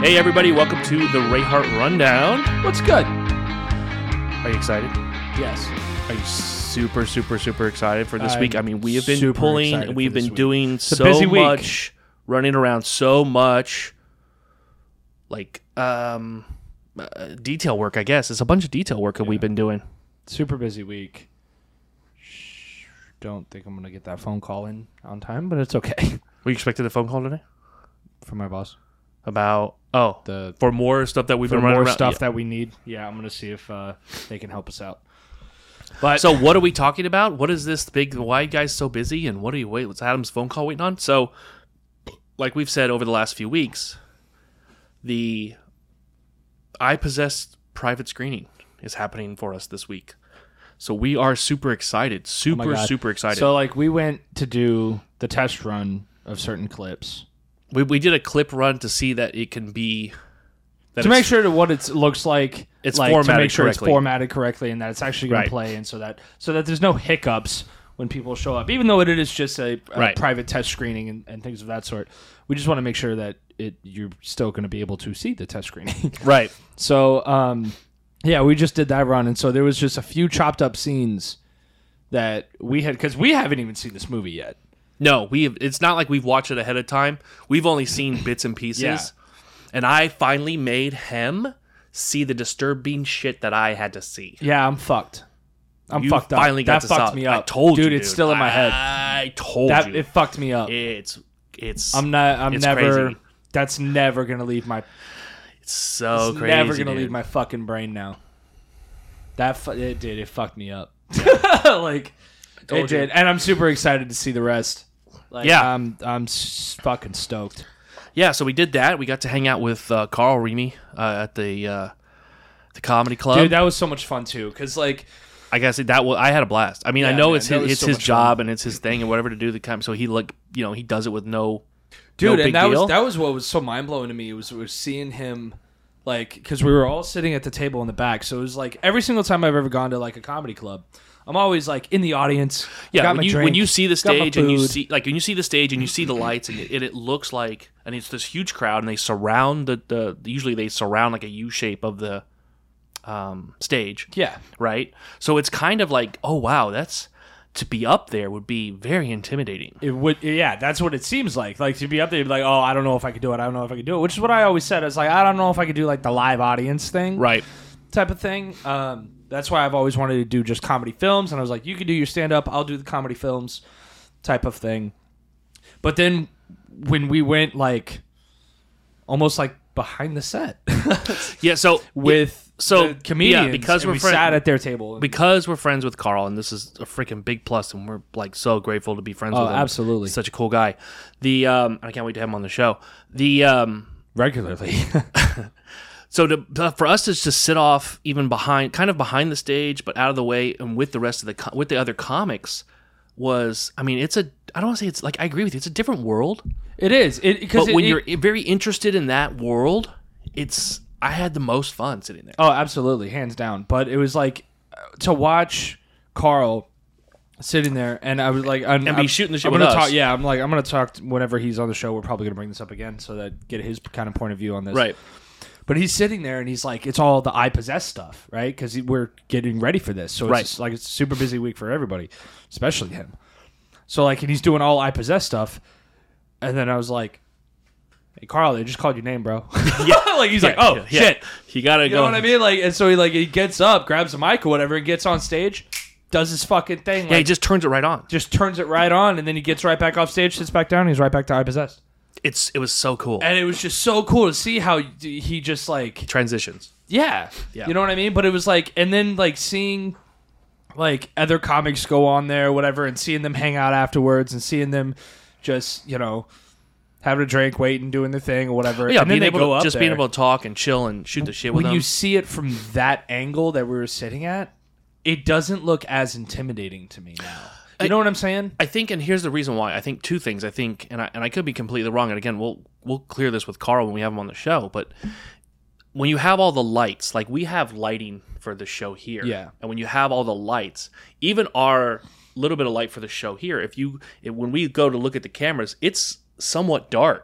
Hey everybody, welcome to the Ray Hart Rundown. What's good? Are you excited? Yes. Are you super excited for this week? I mean, we have been super pulling, excited we've for this been week. doing It's a so busy week. much, running around so much, like detail work, I guess. It's a bunch of detail work that we've been doing. Super busy week. Don't think I'm going to get that phone call in on time, but it's okay. We expected a phone call today? From my boss. About, The for more stuff that we've for been running more around. stuff Yeah. that we need. Yeah, I'm going to see if they can help us out. But So what are we talking about? What is this big, why are you guys so busy? And what are you waiting? What's Adam's phone call waiting on? So, like we've said over the last few weeks, the I Possess private screening is happening for us this week. So we are super excited. oh my God. Super excited. So like we went to do the test run of certain clips. we did a clip run to see that it can be... That To it's- make sure that what it looks like, It's like, formatted to make sure correctly. it's formatted correctly and that it's actually going Right. to play, and so that there's no hiccups when people show up, even though it is just a Right. private test screening and things of that sort. We just want to make sure that you're still going to be able to see the test screening. Right. So, yeah, we just did that run, and so there was just a few chopped up scenes that we had, because we haven't even seen this movie yet. No, it's not like we've watched it ahead of time. We've only seen bits and pieces. Yeah. And I finally made him see the disturbing shit that I had to see. Yeah, I'm fucked. I'm You fucked up. finally got that to fucked saw- me I up. told you, dude. It's still in my head. I told That you. it fucked me up. It's I'm never. crazy. That's never gonna leave my. It's so It's crazy. never gonna dude. leave my fucking brain now. It did. It fucked me up. Like told it did, and I'm super excited to see the rest. Like, Yeah. I'm fucking stoked. Yeah, so we did that. We got to hang out with Carl Remy at the comedy club. Dude, that was so much fun too. Cause like, I guess I had a blast. I mean, I Yeah, know man, it's that was his so much job and it's his thing and whatever to do the time. So he he does it with no dude, big and that deal. was what was so mind blowing to me. Was seeing him. Like, because we were all sitting at the table in the back, so it was like every single time I've ever gone to like a comedy club, I'm always like in the audience. Yeah, got my when drink, you see the got my stage and you food. see when you see the stage and you see the lights and it looks like, and it's this huge crowd and they surround usually they surround like a U shape of the stage, Yeah, right? So it's kind of like, oh wow, that's to be up there would be very intimidating. it would. Yeah, that's what it seems like. Like to be up there, you'd be like, oh, I don't know if I could do it. I don't know if I could do it. Which is what I always said. I was like, I don't know if I could do like the live audience thing, Right. type of thing. That's why I've always wanted to do just comedy films. And I was like, you can do your stand up. I'll do the comedy films, type of thing. But then when we went like almost like behind the set Yeah, so with so, the comedians, yeah, because and we're we friend- sat at their table. And, because we're friends with Carl, and this is a freaking big plus, and we're like so grateful to be friends Oh, with him. absolutely. He's such a cool guy. I can't wait to have him on the show. regularly. So for us to just sit off even behind the stage, but out of the way, and with the rest of with the other comics was, I mean, I don't want to say it's like, I agree with you, it's a different world. It is. But when you're very interested in that world, I had the most fun sitting there. Oh, absolutely, hands down. But it was like to watch Carl sitting there, and I was like, I'm be shooting the shit I'm with gonna us. talk. Yeah, I'm gonna talk whenever he's on the show. We're probably gonna bring this up again so that get his kind of point of view on this. Right. But he's sitting there, and he's like, it's all the I Possess stuff, right? Because we're getting ready for this, so it's Right. just like it's a super busy week for everybody, especially him. So like, and he's doing all I Possess stuff, and then I was like, "Hey, Carl, they just called your name, bro." Yeah. Like he's like, "Oh Yeah. shit." You gotta You go. know what I mean? Like, and so he gets up, grabs a mic or whatever, and gets on stage, does his fucking thing. Yeah, he Like, just turns it right on. just turns it right on, and then he gets right back off stage, sits back down, and he's right back to I Possessed. It was so cool. And it was just so cool to see how he just like, Transitions. yeah, Yeah. you know what I mean? But it was like, and then like seeing like other comics go on there, whatever, and seeing them hang out afterwards, and seeing them just having a drink, waiting, doing their thing or whatever. Yeah, and then being they able go to, up just there. being able to talk and chill and shoot the shit with When them. you see it from that angle that we were sitting at, it doesn't look as intimidating to me now. You know what I'm saying? I think, and here's the reason why. I think two things. I think, and I could be completely wrong. And again, we'll clear this with Carl when we have him on the show. But when you have all the lights, like we have lighting for the show here, Yeah. and when you have all the lights, even our little bit of light for the show here, when we go to look at the cameras, it's somewhat dark.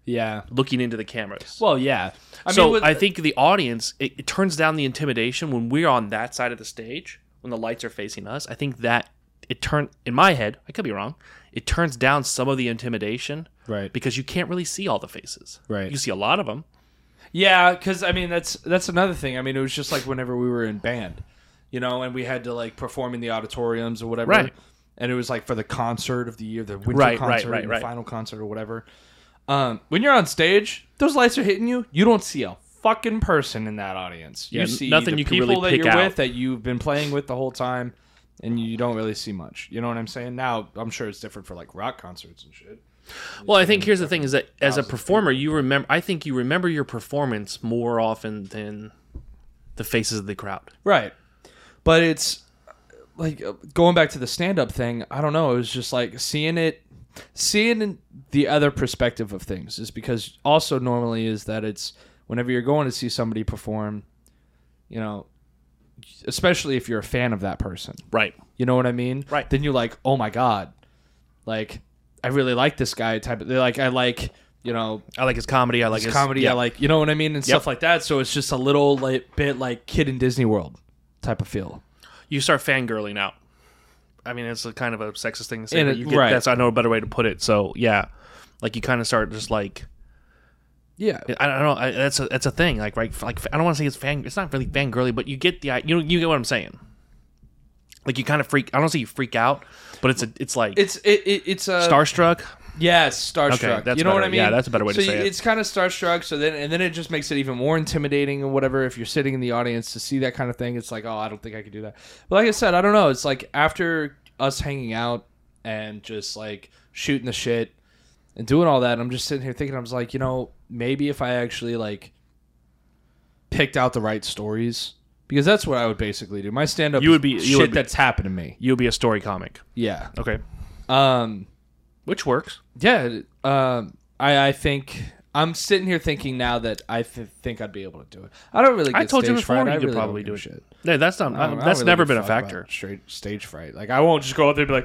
Yeah. looking into the cameras. Well, yeah. I think the audience, it turns down the intimidation when we're on that side of the stage, when the lights are facing us. I think that in my head, I could be wrong, it turns down some of the intimidation. Right. Because you can't really see all the faces. Right. You see a lot of them. Yeah, because, I mean, that's another thing. I mean, it was just like whenever we were in band, and we had to, like, perform in the auditoriums or whatever. Right. And it was, like, for the concert of the year, the winter concert, and the final concert or whatever. When you're on stage, those lights are hitting you. You don't see a fucking person in that audience. You see nothing the you can people really that pick you're out. with, that you've been playing with the whole time, and you don't really see much. You know what I'm saying? Now, I'm sure it's different for, like, rock concerts and shit. Well, I think here's the thing: is that as a performer, I think you remember your performance more often than the faces of the crowd. Right. But it's like going back to the stand-up thing. I don't know. It was just like seeing the other perspective of things is because also normally is that it's whenever you're going to see somebody perform, especially if you're a fan of that person. Right. You know what I mean? Right. Then you're like, oh my God, like, I really like this guy type of, I like his comedy. I like his comedy. Yeah. I like, you know what I mean? And stuff like that. So it's just a little bit like Kid in Disney World type of feel. You start fangirling out. I mean, it's a kind of a sexist thing to say, And but that's, I know a better way to put it. So yeah, like you kind of start just like, yeah, I don't know. That's a thing. Like, right? Like, I don't want to say it's not really fangirly, but you get you get what I'm saying. Like you kind of freak. I don't say you freak out, but it's like it's starstruck. Yeah, it's starstruck. Okay, that's you know better. what I mean? Yeah, that's a better way to say it. It's kind of starstruck. So then it just makes it even more intimidating or whatever. If you're sitting in the audience to see that kind of thing, it's like, oh, I don't think I could do that. But like I said, I don't know. It's like after us hanging out and just like shooting the shit and doing all that, I'm just sitting here thinking, I was like, maybe if I actually like picked out the right stories. Because that's what I would basically do. My stand-up shit that's happened to me. You would be a story comic. Yeah. Okay. Which works. Yeah. I think I'm sitting here thinking now that I think I'd be able to do it. I don't really. I told you stage before fright. you could probably do it. Shit. Yeah, that's not. That's really never give been a fuck factor. about straight stage fright. Like I won't just go out there and be like,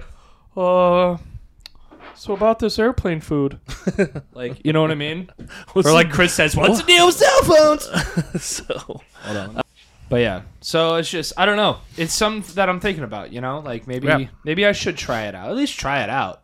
so about this airplane food, like you know what I mean? Or like Chris says, what's the deal with cell phones? So hold on. But yeah, so it's just I don't know. It's something that I'm thinking about. Like maybe I should try it out. At least try it out.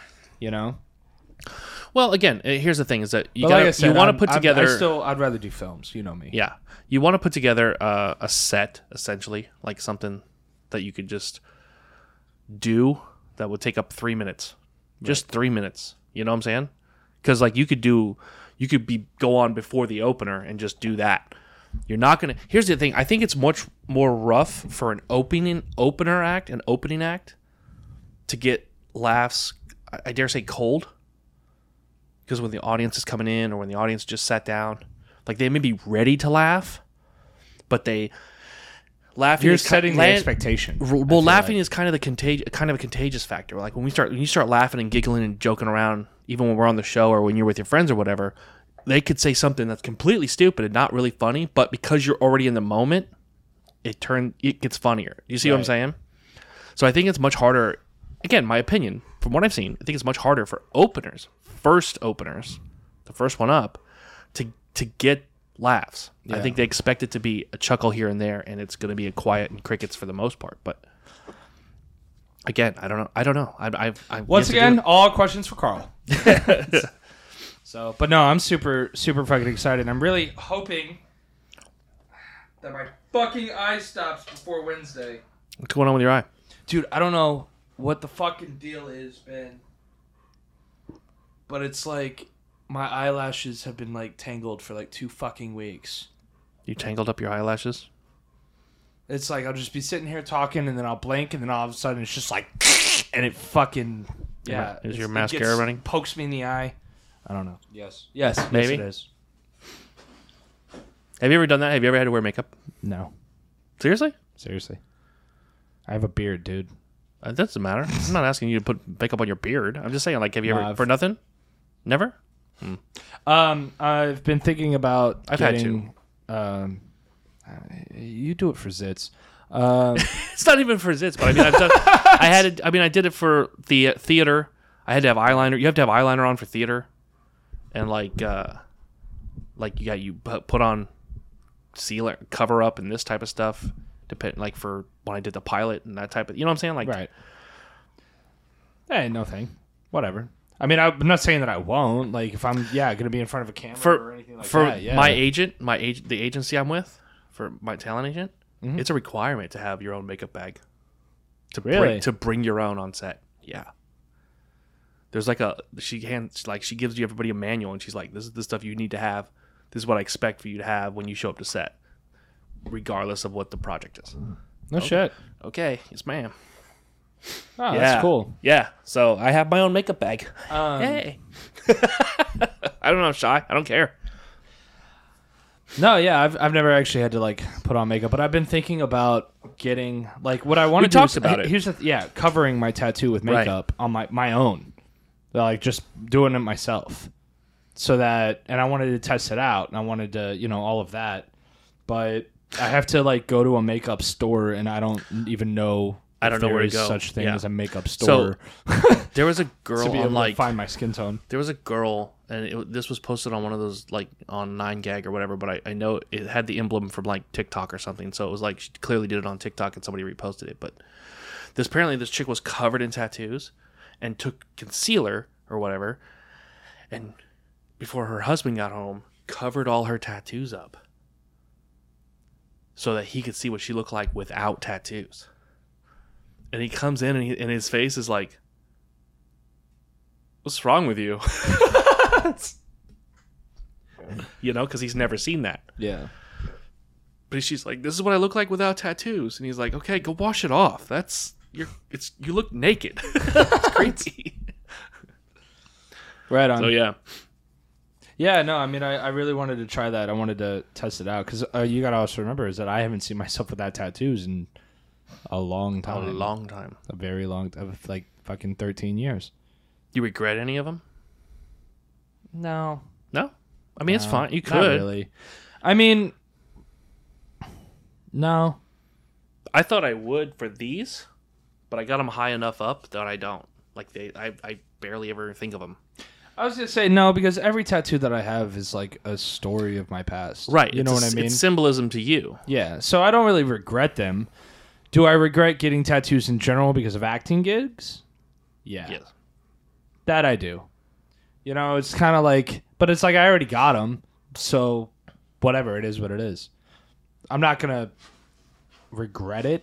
Well, again, here's the thing: is that you want to put together. I'd rather do films. You know me. Yeah, you want to put together a set, essentially, like something that you could just do that would take up 3 minutes, just 3 minutes. You know what I'm saying? Because like you could go on before the opener and just do that. You're not gonna. Here's the thing: I think it's much more rough for an opening act, to get laughs. I dare say cold. Because when the audience is coming in or when the audience just sat down, like they may be ready to laugh, but they laughing. You're setting the expectation. Well, laughing is kind of a contagious factor. Like when you start laughing and giggling and joking around, even when we're on the show or when you're with your friends or whatever, they could say something that's completely stupid and not really funny, but because you're already in the moment, it gets funnier. You see what I'm saying? So I think it's much harder. Again, my opinion, from what I've seen, I think it's much harder for first openers, the first one up, to get laughs. Yeah. I think they expect it to be a chuckle here and there, and it's going to be a quiet and crickets for the most part. But again, I don't know. Once again, all questions for Carl. So, but no, I'm super, super fucking excited. I'm really hoping that my fucking eye stops before Wednesday. What's going on with your eye? Dude, I don't know what the fucking deal is, man. But it's like my eyelashes have been like tangled for like 2 fucking weeks. You tangled up your eyelashes? It's like I'll just be sitting here talking and then I'll blink and then all of a sudden it's just like and it fucking Is your mascara running? Pokes me in the eye. I don't know. Yes, maybe it is. Have you ever done that? Have you ever had to wear makeup? No. Seriously? I have a beard, dude. That doesn't matter. I'm not asking you to put makeup on your beard. I'm just saying, like, have you ever for nothing? Never. I've been thinking about. Had to. You do it for zits. It's not even for zits, but I mean, I've done. I did it for the theater. I had to have eyeliner. You have to have eyeliner on for theater. and like you put on sealer, cover up, and this type of stuff. Depend like for when I did the pilot and that type of, you know what I'm saying? Like, right. Hey, no thing. Whatever. I mean, I'm not saying that I won't. Like, if I'm going to be in front of a camera or anything like that. Yeah. The agency I'm with, for my talent agent, it's a requirement to have your own makeup bag. To bring your own on set. Yeah. There's like she gives you everybody a manual, and she's like, this is the stuff you need to have. This is what I expect for you to have when you show up to set, regardless of what the project is. No shit. Okay. Yes, ma'am. Oh, yeah. That's cool. Yeah. So I have my own makeup bag. Hey. I don't know, Shy. I don't care. No, yeah, I've never actually had to like put on makeup, but I've been thinking about getting like what I want to do. Talked about it. Here's covering my tattoo with makeup on my own, like just doing it myself, so that, and I wanted to test it out, and I wanted to all of that, but I have to like go to a makeup store, and I don't even know. I don't know where to go. Such thing as a makeup store. So there was a girl to be able on to find my skin tone. There was a girl, and this was posted on one of those like on 9gag or whatever. But I know it had the emblem from like TikTok or something. So it was like she clearly did it on TikTok, and somebody reposted it. But apparently this chick was covered in tattoos, and took concealer or whatever, and before her husband got home, covered all her tattoos up, so that he could see what she looked like without tattoos. And he comes in, and his face is like, "What's wrong with you?" Because he's never seen that. Yeah. But she's like, "This is what I look like without tattoos," and he's like, "Okay, go wash it off. You look naked." It's crazy. Right on. So yeah. Yeah, no, I mean, I really wanted to try that. I wanted to test it out because you got to also remember is that I haven't seen myself without tattoos in a long time. A long time. A very long time. Like fucking 13 years. You regret any of them? No. No? I mean, it's fine. You could. Not really. I mean, no. I thought I would for these, but I got them high enough up that I don't. Like, I barely ever think of them. I was going to say no, because every tattoo that I have is like a story of my past. Right. You know what I mean? It's symbolism to you. Yeah. So I don't really regret them. Do I regret getting tattoos in general because of acting gigs? Yeah. Yes. That I do. It's kind of like, but it's like I already got them, so whatever, it is what it is. I'm not going to regret it.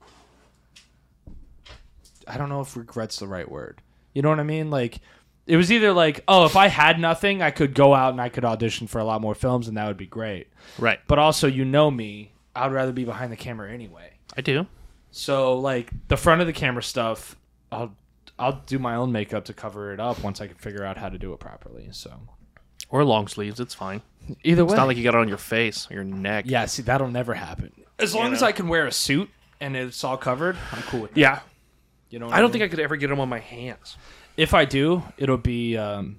I don't know if regret's the right word. You know what I mean? Like, it was either like, oh, if I had nothing, I could go out and I could audition for a lot more films, and that would be great. Right. But also, me, I'd rather be behind the camera anyway. I do. So, like, the front of the camera stuff, I'll do my own makeup to cover it up once I can figure out how to do it properly. So, or long sleeves, it's fine. Either way, it's not like you got it on your face or your neck. Yeah, see, that'll never happen. As long as I can wear a suit and it's all covered, I'm cool with that. Yeah. I don't think I could ever get them on my hands. If I do, it'll be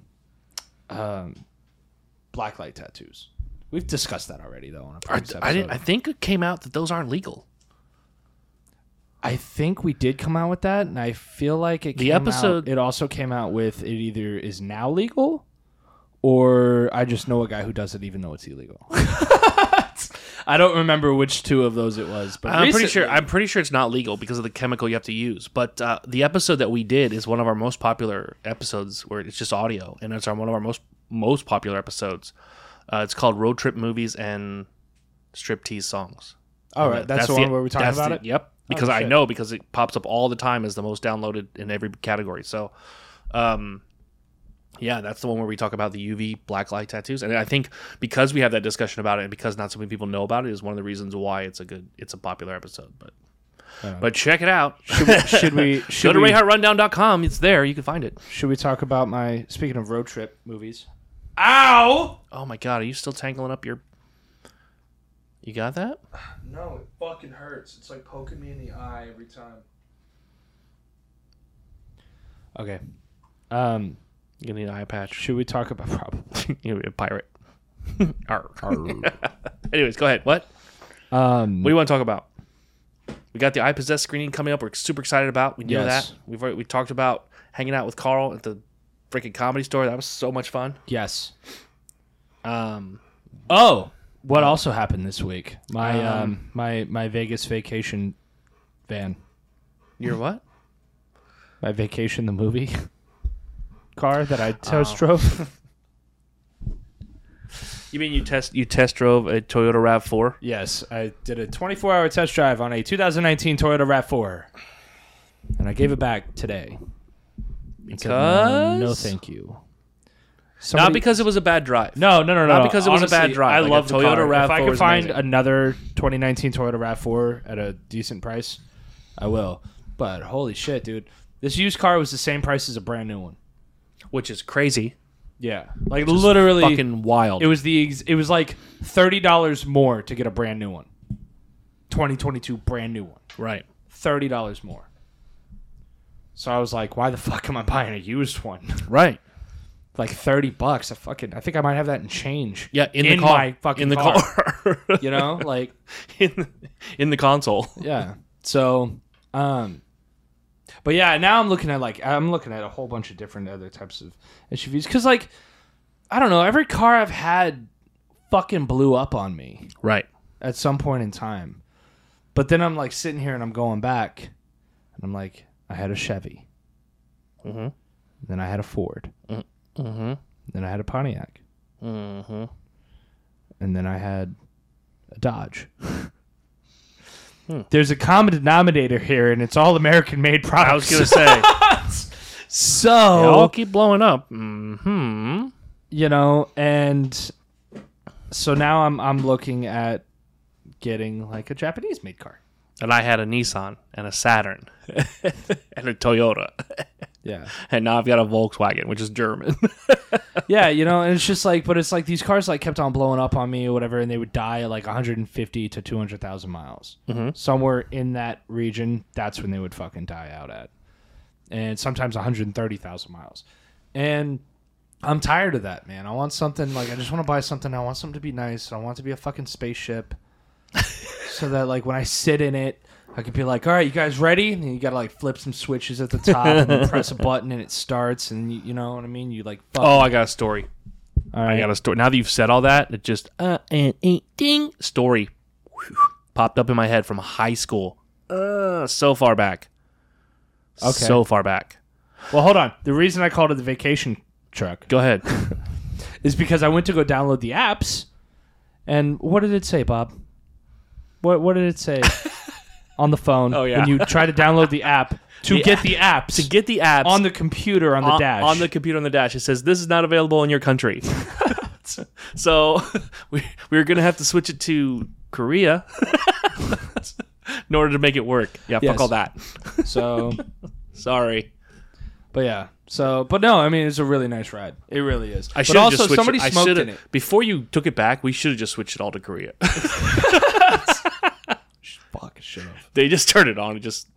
blacklight tattoos. We've discussed that already, though. On a previous episode. I think it came out that those aren't legal. I think we did come out with that, and I feel like it also came out with it either is now legal, or I just know a guy who does it even though it's illegal. I don't remember which two of those it was, but I'm pretty sure it's not legal because of the chemical you have to use. But the episode that we did is one of our most popular episodes where it's just audio, and it's one of our most popular episodes. It's called Road Trip Movies and Striptease Songs. All right, that's the one where we talked about it. Yep, because I know because it pops up all the time as the most downloaded in every category. So, yeah, that's the one where we talk about the UV blacklight tattoos, and I think because we have that discussion about it, and because not so many people know about it, is one of the reasons why it's a popular episode. But check it out. Should we go to RayHartRundown.com? It's there. You can find it. Should we talk about speaking of road trip movies? Ow! Oh my God, are you still tangling up your? You got that? No, it fucking hurts. It's like poking me in the eye every time. Okay. You need an eye patch. Should we talk about probably? You'll be a pirate. Arr. Anyways, go ahead. What? What do you want to talk about? We got the I Possess screening coming up. We're super excited about. We knew that. We talked about hanging out with Carl at the freaking Comedy Store. That was so much fun. Yes. Um, Oh, what also happened this week? My my Vegas vacation van. your what? My vacation, the movie car that I test drove. You mean you test drove a Toyota RAV4? Yes, I did a 24-hour test drive on a 2019 Toyota RAV4, and I gave it back today. And said, Because no, thank you. Not because it was a bad drive. No. Not because it was a bad drive. I Like, love a the Toyota car. If I RAV4 could is find amazing. another 2019 Toyota RAV4 at a decent price, I will. But holy shit, dude. This used car was the same price as a brand new one. Which is crazy. Yeah. Like literally Fucking wild. it was like $30 more to get a brand new one. 2022 brand new one. right. $30 more. So I was like, why the fuck am I buying a used one? Right. Like $30. I think I might have that in change. Yeah, in the car. My fucking in the car. car. You know, like in the console. yeah. So, but yeah, now I'm looking at a whole bunch of different other types of SUVs because, like, I don't know, every car I've had fucking blew up on me Right. at some point in time. But then I'm like sitting here and I'm going back, and I'm like, I had a Chevy, Mm-hmm. then I had a Ford, Mm-hmm. then I had a Pontiac, Mm-hmm. and then I had a Dodge. There's a common denominator here, and it's all American-made products. I was gonna say So they all keep blowing up. Mm-hmm. you know, and so now I'm looking at getting like a Japanese made car. And I had a Nissan and a Saturn and a Toyota. Yeah. And now I've got a Volkswagen, which is German. Yeah, you know, and it's just like, but it's like these cars like kept on blowing up on me or whatever, and they would die at like 150 to 200,000 miles. Mm-hmm. Somewhere in that region, that's when they would fucking die out at. And sometimes 130,000 miles. And I'm tired of that, man. I want something like, I just want to buy something. I want something to be nice. I want it to be a fucking spaceship. So that like when I sit in it, I could be like, all right, you guys ready? And then you got to like flip some switches at the top and then press a button and it starts. And you know what I mean? You like, fuck. Oh, I got a story. All right. I got a story. Now that you've said all that, it just ding story popped up in my head from high school. So far back. Okay. So far back. Well, hold on. The reason I called it the vacation truck Go ahead. is because I went to go download the apps. And what did it say, Bob? What did it say on the phone Oh, yeah. when you try to download the app to get the apps? To get the apps on the computer on the dash. On the computer on the dash, it says this is not available in your country. So we were gonna have to switch it to Korea in order to make it work. Yeah, Yes. fuck all that. So, Sorry. but yeah. So, but no, I mean, it's a really nice ride. It really is. I But should also, just switched somebody it. smoked in it. Before you took it back, we should have just switched it all to Korea. Fuck, should have. They just turned it on and just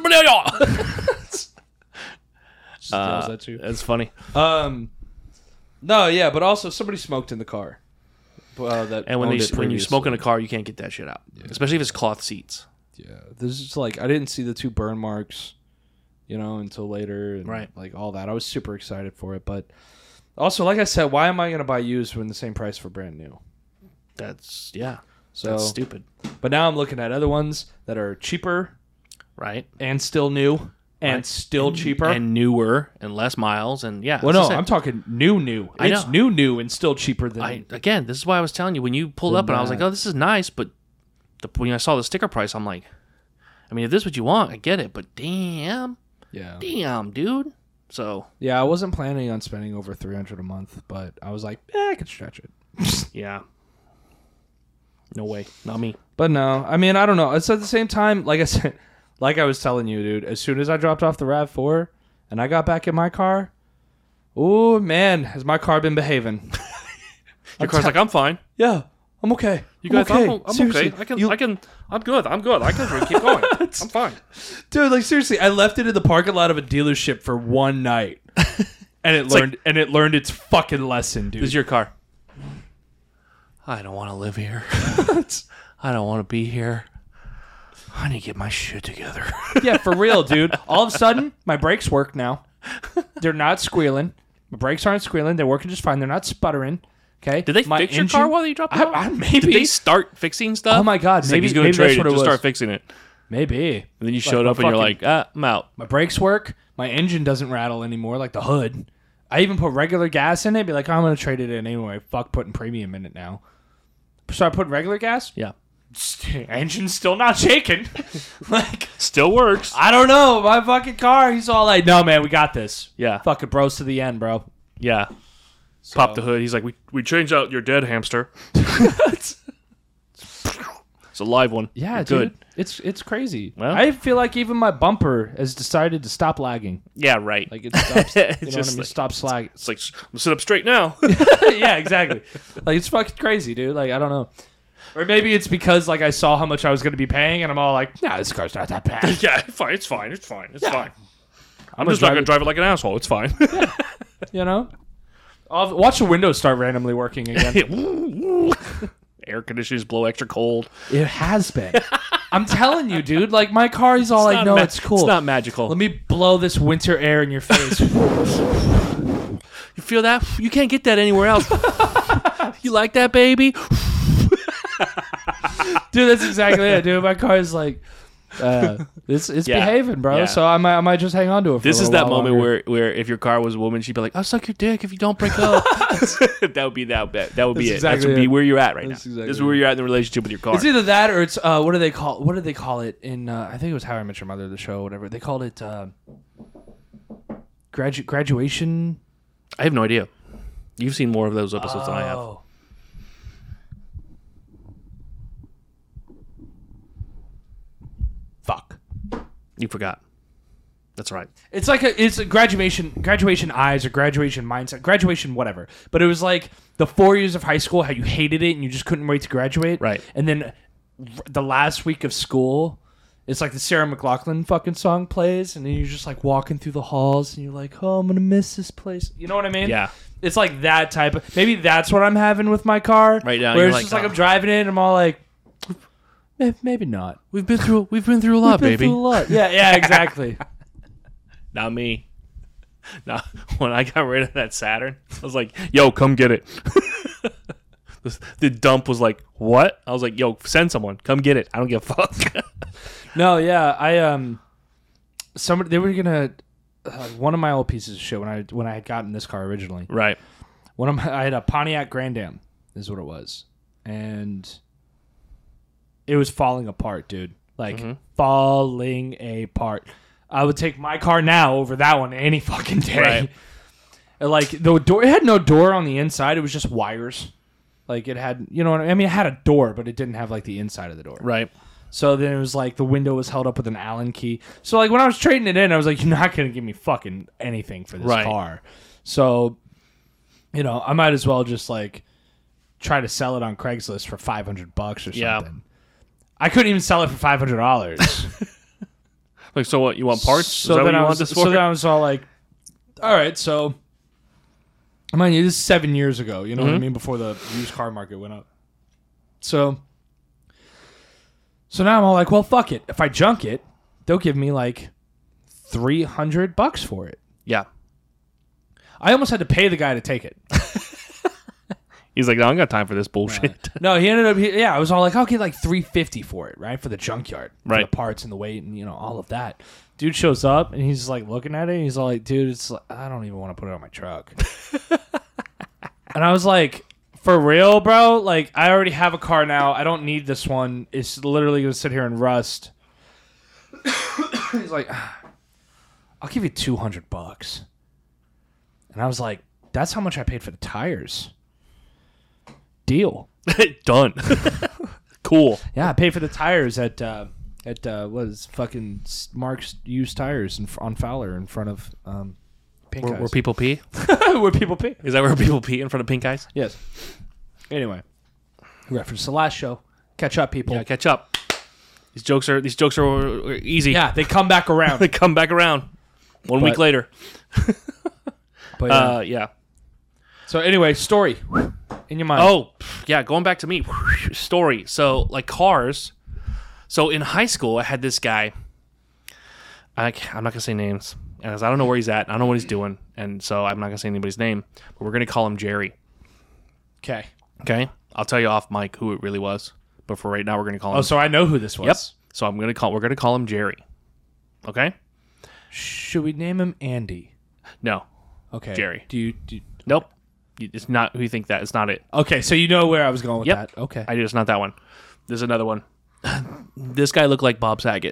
That too. That's funny. No, yeah, but also somebody smoked in the car. That And when owned you it previously. smoke in a car, you can't get that shit out, especially if it's cloth seats. Yeah, this is like I didn't see the 2 burn marks, you know, until later, and Right. like all that. I was super excited for it, but also, like I said, why am I going to buy used when the same price for brand new? That's So, that's stupid, but now I'm looking at other ones that are cheaper right? and still new and Right. still cheaper. And newer and less miles, and yeah. well, that's no, just it. I'm talking new. I It's know. new and still cheaper than. Again, this is why I was telling you when you pulled up and I was like, that. "Oh, this is nice," but when I saw the sticker price, I'm like, "I mean, if this is what you want, I get it." But damn, dude. So Yeah, I wasn't planning on spending over $300 a month, but I was like, I could stretch it. yeah, no way, not me. But no, I mean, I don't know. It's at the same time, like I said, like I was telling you, dude, as soon as I dropped off the RAV4 and I got back in my car, oh, man, has my car been behaving. Your car's like, I'm fine. Yeah, I'm okay. You guys, okay. I'm Seriously. okay. I'm good. I can keep going. I'm fine. Dude, like seriously, I left it in the parking lot of a dealership for one night. And it learned its fucking lesson, dude. This is your car. I don't want to live here. I don't want to be here. I need to get my shit together. Yeah, for real, dude. All of a sudden, my brakes work now. They're not squealing. My brakes aren't squealing. They're working just fine. They're not sputtering. Okay. Did they fix your car while you dropped it off? Maybe. Did they start fixing stuff? Oh my God. It's Maybe he's going to that's trade what it. it Just was. start fixing it. Maybe. And then you showed up and you're like, I'm out. My brakes work. My engine doesn't rattle anymore, like the hood. I even put regular gas in it. Be like, I'm going to trade it in anyway. Fuck putting premium in it now. So I put regular gas. Yeah. Engine's still not shaking. Like, still works. I don't know. My fucking car. He's all like, no, man, we got this. Yeah. Fucking bros to the end, bro. Yeah. Pop the hood. He's like, we changed out your dead hamster. It's a live one. Yeah, You're dude. good. It's crazy. Well. I feel like even my bumper has decided to stop lagging. Yeah, right. Like it stops. You know It's what just I mean? like- Stop slag. It's like, I'm gonna sit up straight now. Yeah, exactly. Like it's fucking crazy, dude. Like I don't know. Or maybe it's because like I saw how much I was going to be paying, and I'm all like, "Nah, this car's not that bad." Yeah, fine. It's fine. It's fine. It's fine. I'm gonna just not drive gonna it- drive it like an asshole. It's fine. You know. I'll watch the windows start randomly working again. Air conditioners blow extra cold. It has been. I'm telling you, dude. Like my car, he's all like, "No, it's cool. It's not magical. Let me blow this winter air in your face." You feel that? You can't get that anywhere else. You like that, baby? Dude, that's exactly it, dude. My car is like, it's Yeah. behaving, bro. Yeah. So I might just hang on to it. For This a is little that while moment longer. where if your car was a woman, she'd be like, "I'll suck your dick if you don't break up." That would be that. That would be That's it. That exactly would be it. where you're at right That's now. exactly This is where you're at in the relationship with your car. It's either that or it's what do they call it in I think it was How I Met Your Mother, the show, or whatever. They called it graduation. I have no idea. You've seen more of those episodes than I have. Oh. Fuck. You forgot. That's right. It's like it's a graduation eyes or graduation mindset, graduation whatever. But it was like the 4 years of high school, how you hated it and you just couldn't wait to graduate. Right. And then the last week of school, it's like the Sarah McLachlan fucking song plays, and then you're just like walking through the halls, and you're like, "Oh, I'm gonna miss this place." You know what I mean? Yeah. It's like that type of. Maybe that's what I'm having with my car. Right now, where you're it's like, just like "Oh." I'm driving in, and I'm all like, maybe not. We've been through a lot, Been baby. through a lot. Yeah, exactly. Not me. Nah, when I got rid of that Saturn, I was like, "Yo, come get it." The dump was like, "What?" I was like, "Yo, send someone, come get it. I don't give a fuck." No, yeah, they were gonna one of my old pieces of shit when I had gotten this car originally. Right. I had a Pontiac Grand Am, is what it was, and it was falling apart, dude. Like falling apart. I would take my car now over that one any fucking day. Right. And, like the door, it had no door on the inside. It was just wires. Like it had, you know what I mean? It had a door, but it didn't have like the inside of the door. Right. So then it was like the window was held up with an Allen key. So like when I was trading it in, I was like, "You're not gonna give me fucking anything for this Right. car." So, you know, I might as well just like try to sell it on Craigslist for $500 or something. Yeah. I couldn't even sell it for $500. Like, so what? You want parts? So Is that then what you I want was, this so for? then I was all like, "All right, so." Mind you, this is 7 years ago. You know what I mean? Before the used car market went up. So now I'm all like, well, fuck it. If I junk it, they'll give me like $300 for it. Yeah. I almost had to pay the guy to take it. He's like, "No, I don't got time for this bullshit." No, he ended up. I was all like, I'll get like $350 for it, right, for the junkyard, for Right. the parts and the weight and all of that. Dude shows up and he's like looking at it. And he's all like, "Dude, it's like, I don't even want to put it on my truck." And I was like, "For real, bro? Like, I already have a car now. I don't need this one. It's literally gonna sit here and rust." He's like, "I'll give you $200." And I was like, "That's how much I paid for the tires." Deal. Done. Cool. Yeah, I paid for the tires at what is fucking Mark's used tires on Fowler in front of Pink Eyes. Where people pee? Where people pee. Is that where people pee in front of Pink Eyes? Yes. Anyway, reference the last show. Catch up, people. Yeah, catch up. These jokes are easy. Yeah, they come back around. They come back around. One week later. But Yeah. so anyway, story in your mind. Oh, yeah. Going back to me. Story. So, like cars. So, in high school, I had this guy. I'm not going to say names. And I don't know where he's at. I don't know what he's doing. And so I'm not going to say anybody's name, but we're going to call him Jerry. Okay. Okay? I'll tell you off mic who it really was. But for right now, we're going to call him. Oh, so I know who this was. Yep. So we're going to call him Jerry. Okay? Should we name him Andy? No. Okay. Jerry. Do you Nope. It's not who you think that. It's not it. Okay, so you know where I was going with Yep. that. Okay. I do. It's not that one. There's another one. This guy looked like Bob Saget.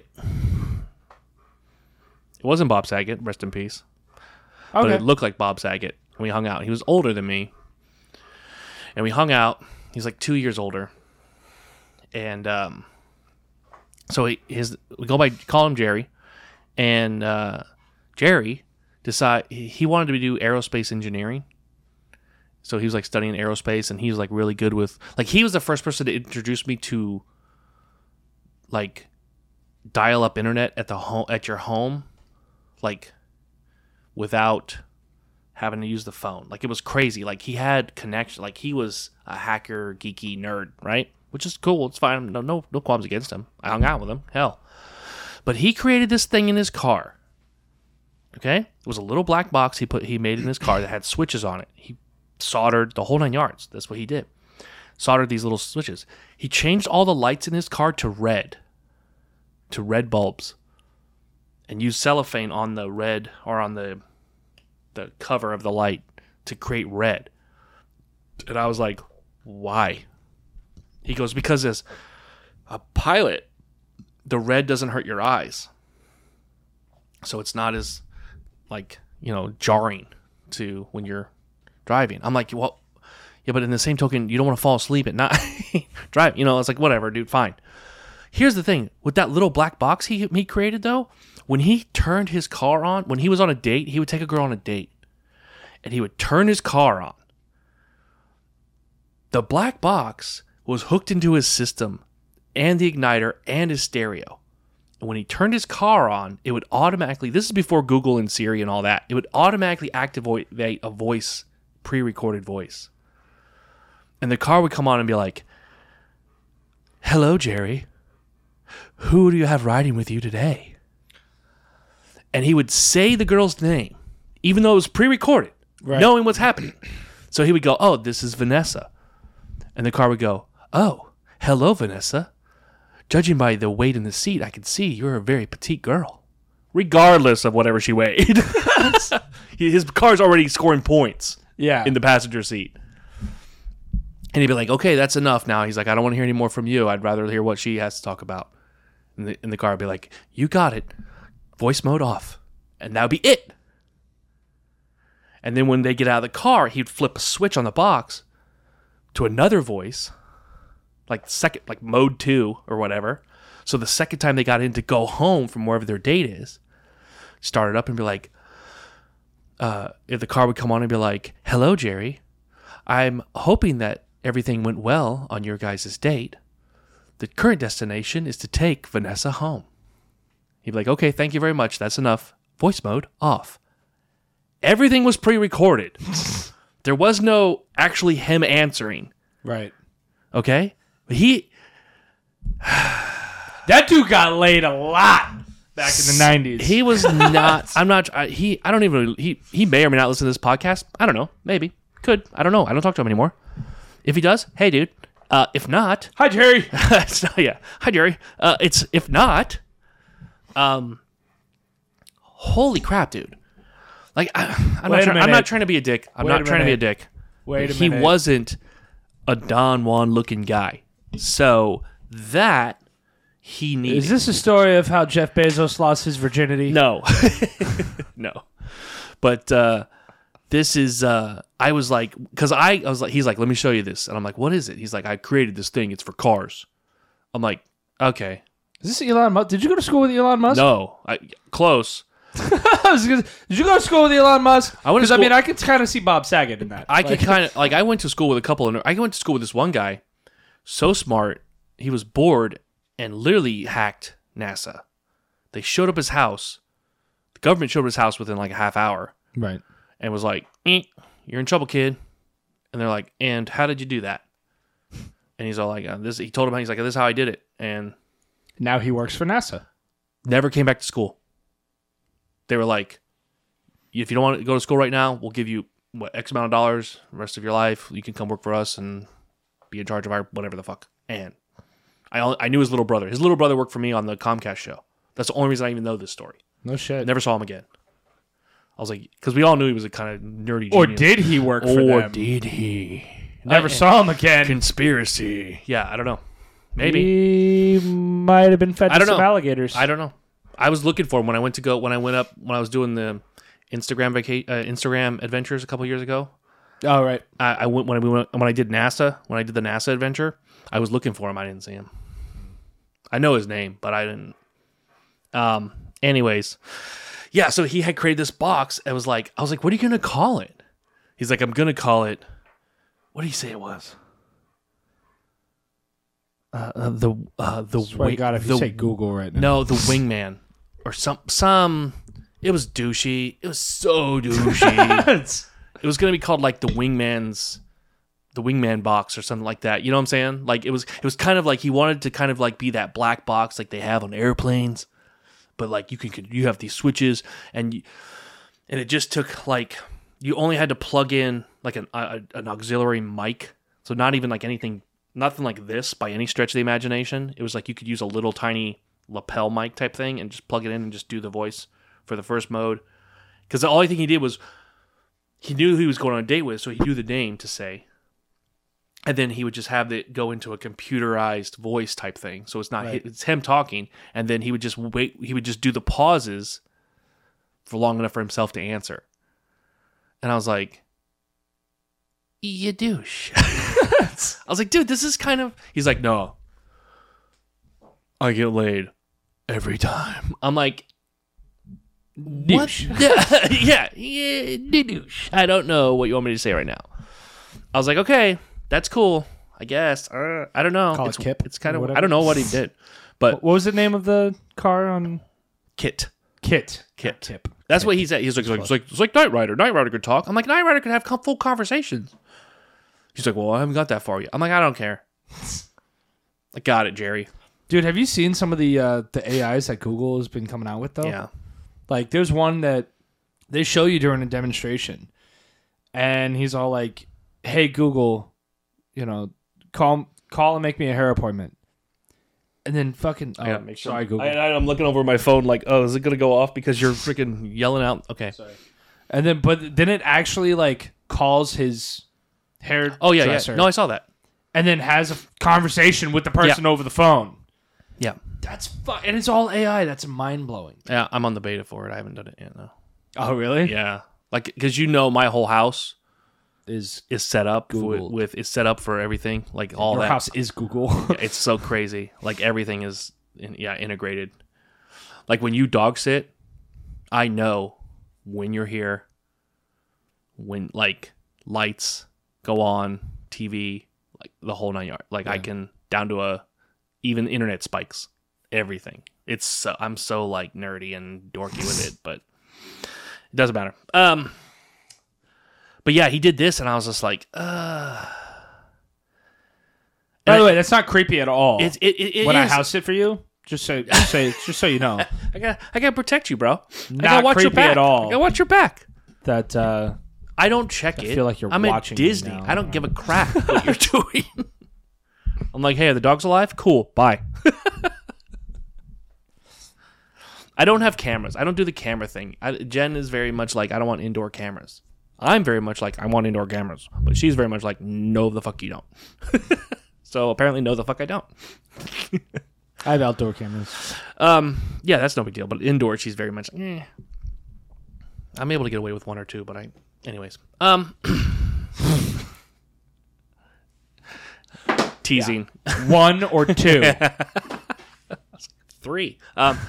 It wasn't Bob Saget, rest in peace. But Okay. it looked like Bob Saget. And we hung out. He was older than me. And we hung out. He's like 2 years older. And so we call him Jerry. And Jerry he wanted to do aerospace engineering. So he was like studying aerospace, and he was like really good with, like, he was the first person to introduce me to like dial up internet at your home, like without having to use the phone. Like, it was crazy. Like, he had connection. Like, he was a hacker, geeky nerd, right? Which is cool. It's fine. No qualms against him. I hung out with him. Hell. But he created this thing in his car. Okay? It was a little black box he made in his car that had switches on it. He soldered the whole 9 yards. That's what he did. Soldered these little switches. He changed all the lights in his car to red bulbs, and used cellophane on the red, or on the cover of the light, to create red. And I was like, why? He goes, because as a pilot, the red doesn't hurt your eyes, so it's not as, like, jarring to when you're driving. I'm like, well, yeah, but in the same token, you don't want to fall asleep at night driving. It's like, whatever, dude, fine. Here's the thing with that little black box he created, though. When he turned his car on, when he was on a date, he would take a girl on a date, and he would turn his car on. The black box was hooked into his system, and the igniter, and his stereo. And when he turned his car on, it would automatically, this is before Google and Siri and all that, it would automatically activate a voice, pre-recorded voice. And the car would come on and be like, "Hello, Jerry. Who do you have riding with you today?" And he would say the girl's name, even though it was pre-recorded, Right. knowing what's happening. So he would go, "Oh, this is Vanessa." And the car would go, "Oh, hello, Vanessa. Judging by the weight in the seat, I can see you're a very petite girl." Regardless of whatever she weighed. His car's already scoring points Yeah. in the passenger seat. And he'd be like, "Okay, that's enough now." He's like, "I don't want to hear any more from you. I'd rather hear what she has to talk about." And the car would be like, "You got it. Voice mode off." And that would be it. And then when they get out of the car, he'd flip a switch on the box to another voice, like mode 2 or whatever. So the second time they got in to go home from wherever their date is, start it up and be like, if the car would come on and be like, "Hello, Jerry. I'm hoping that everything went well on your guys' date. The current destination is to take Vanessa home." He'd be like, "Okay, thank you very much. That's enough. Voice mode off." Everything was pre-recorded. There was no actually him answering. Right. Okay? That dude got laid a lot back in the 90s. He was not. I don't even. He may or may not listen to this podcast. I don't know. Maybe. Could. I don't know. I don't talk to him anymore. If he does, hey, dude. If not, Hi, Jerry. yeah. Hi, Jerry. If not. Holy crap, dude. Like, I'm not trying to be a dick. I'm not trying to be a dick. Wait a He minute. wasn't a Don Juan looking guy. So that he needed. Is this a story of how Jeff Bezos lost his virginity? No. No. But this is I was like, because I was like, he's like, "Let me show you this." And I'm like, "What is it?" He's like, "I created this thing. It's for cars." I'm like, "Okay." Is this Elon Musk? Did you go to school with Elon Musk? No. Close. Did you go to school with Elon Musk? I went to Because I school- mean, I could kind of see Bob Saget in that. I could kind of, like, I went to school with a couple of, I went to school with this one guy, so smart, he was bored and literally hacked NASA. They showed up his house. The government showed up his house within like a half hour Right. and was like, "You're in trouble, kid." And they're like, "And how did you do that?" And he's all like, "This." He told him, he's like, "This is how I did it." And Now he works for NASA. never came back to school. They were like, if you don't want to go to school right now, we'll give you X amount of dollars the rest of your life. You can come work for us and be in charge of our whatever the fuck. And I knew his little brother. His little brother worked for me on the Comcast show. That's the only reason I even know this story. No shit. Never saw him again. I was like, because we all knew he was a kind of nerdy genius. Or did he work for them? Or did he? Never saw him again. Conspiracy. Yeah, I don't know. Maybe. He might have been fed to some alligators. I don't know. I was looking for him when I was doing the Instagram adventures a couple years ago. Oh, right. I went when I did NASA, when I did the NASA adventure, I was looking for him. I didn't see him. I know his name, but I didn't. Anyways, yeah, so he had created this box. I was like, what are you going to call it? He's like, I'm going to call it, what did he say it was? Swear to God, if you say Google right now. No, the Wingman. Or some, it was douchey. It was so douchey. It was going to be called like the Wingman box or something like that. You know what I'm saying? Like it was kind of like he wanted to kind of like be that black box like they have on airplanes. But like you have these switches and it just took like, you only had to plug in like an auxiliary mic. So not even like nothing like this by any stretch of the imagination. It was like you could use a little tiny lapel mic type thing and just plug it in and just do the voice for the first mode. Because the only thing he did was he knew who he was going on a date with, so he knew the name to say. And then he would just have it go into a computerized voice type thing. So it's not right. It's him talking, and then he would just wait. He would just do the pauses for long enough for himself to answer. And I was like, "You douche." I was like, "Dude, this is kind of." He's like, "No, I get laid every time." I'm like, douche. yeah, douche. I don't know what you want me to say right now. I was like, okay, that's cool, I guess. I don't know. Call it Kip. It's kind of. I don't know what he did, but what was the name of the car on Kit? Kit. Tip. That's what he said. He's like, it's like Knight Rider. Knight Rider could talk. I'm like, Knight Rider could have full conversations. He's like, well, I haven't got that far yet. I'm like, I don't care. I got it, Jerry. Dude, have you seen some of the AIs that Google has been coming out with, though? Yeah. Like, there's one that they show you during a demonstration, and he's all like, hey, Google, call and make me a hair appointment. And then fucking... Yeah, make sure. Sorry, Google. I'm looking over my phone like, oh, is it going to go off because you're freaking yelling out? Okay. Sorry. And then, but then it actually, like, calls his hair dresser. No, I saw that. And then has a conversation with the person over the phone. Yeah. That's and it's all AI. That's mind-blowing. Yeah, I'm on the beta for it. I haven't done it yet, no. Oh, really? Yeah. Like, because my whole house is set up Googled. it's set up for everything. Like, all Your that. house is Google. It's so crazy. Like, everything is, integrated. Like, when you dog sit, I know when you're here, when, like, lights go on, TV, like, the whole 9 yards. Like, I can, down to even internet spikes, everything. I'm so, like, nerdy and dorky with it, but it doesn't matter. But yeah, he did this, and I was just like, By the way, that's not creepy at all. It when is. I house sit for you, just so you know, I gotta protect you, bro. Not I gotta watch your creepy back at all. I gotta watch your back. that I don't check it. feel like you're I'm watching at me Disney. now. I don't give a crap what you're doing. I'm like, hey, are the dogs alive? Cool, bye. I don't have cameras. I don't do the camera thing. Jen is very much like, I don't want indoor cameras. I'm very much like, I want indoor cameras. But she's very much like, no, the fuck you don't. So apparently, no, the fuck I don't. I have outdoor cameras. Yeah, that's no big deal. But indoor, she's very much, I'm able to get away with one or two, but anyways. Teasing. Yeah. 1 or 2. 3.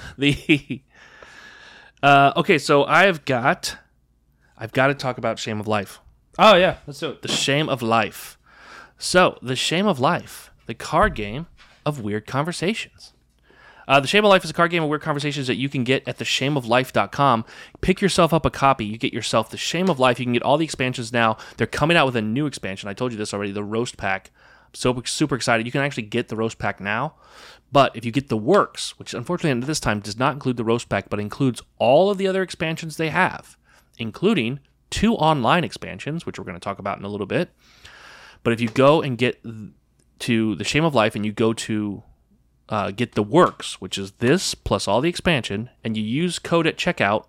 Okay, so I've got to talk about Shame of Life. Oh yeah, let's do it. The Shame of Life. So, The Shame of Life, the card game of weird conversations. The Shame of Life is a card game of weird conversations that you can get at theshameoflife.com. Pick yourself up a copy. You get yourself The Shame of Life. You can get all the expansions now. They're coming out with a new expansion. I told you this already, the Roast Pack. I'm so super excited. You can actually get the Roast Pack now. But if you get the Works, which unfortunately at this time does not include the Roast Pack, but includes all of the other expansions they have, including 2 online expansions, which we're going to talk about in a little bit. But if you go and get to the Shame of Life and you go to get the works, which is this plus all the expansion, and you use code at checkout,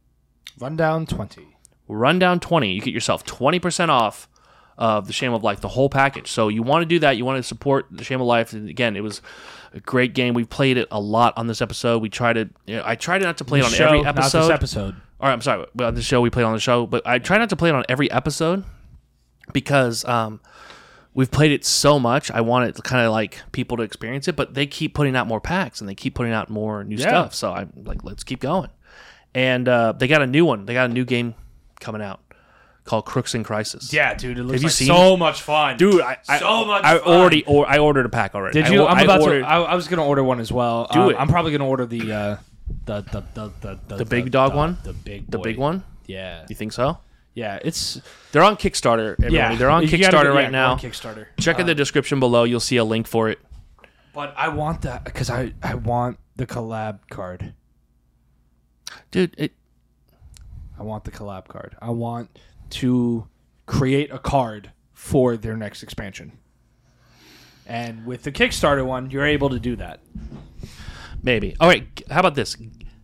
Rundown20, you get yourself 20% off of the Shame of Life, the whole package. So you want to do that. You want to support the Shame of Life. And again, it was a great game. We've played it a lot on this episode. I tried not to play it on every episode. Not this episode. All right, I'm sorry. But on the show, we played on the show. But I try not to play it on every episode because we've played it so much. I want it to kind of like people to experience it. But they keep putting out more packs and they keep putting out more new stuff. So I'm like, let's keep going. And they got a new one. They got a new game coming out called Crooks in Crisis. Yeah, dude, it looks Have you like seen so much fun. Dude, I ordered a pack already. Did you? I was gonna order one as well. Do it. I'm probably gonna order the big dog one? The big The big one? Yeah. You think so? Yeah, They're on Kickstarter, everybody. yeah. They're on Kickstarter right now. On Kickstarter. Check in the description below. You'll see a link for it. But I want that because I want the collab card. Dude, I want the collab card. I want to create a card for their next expansion. And with the Kickstarter one, you're able to do that. maybe. All right, how about this?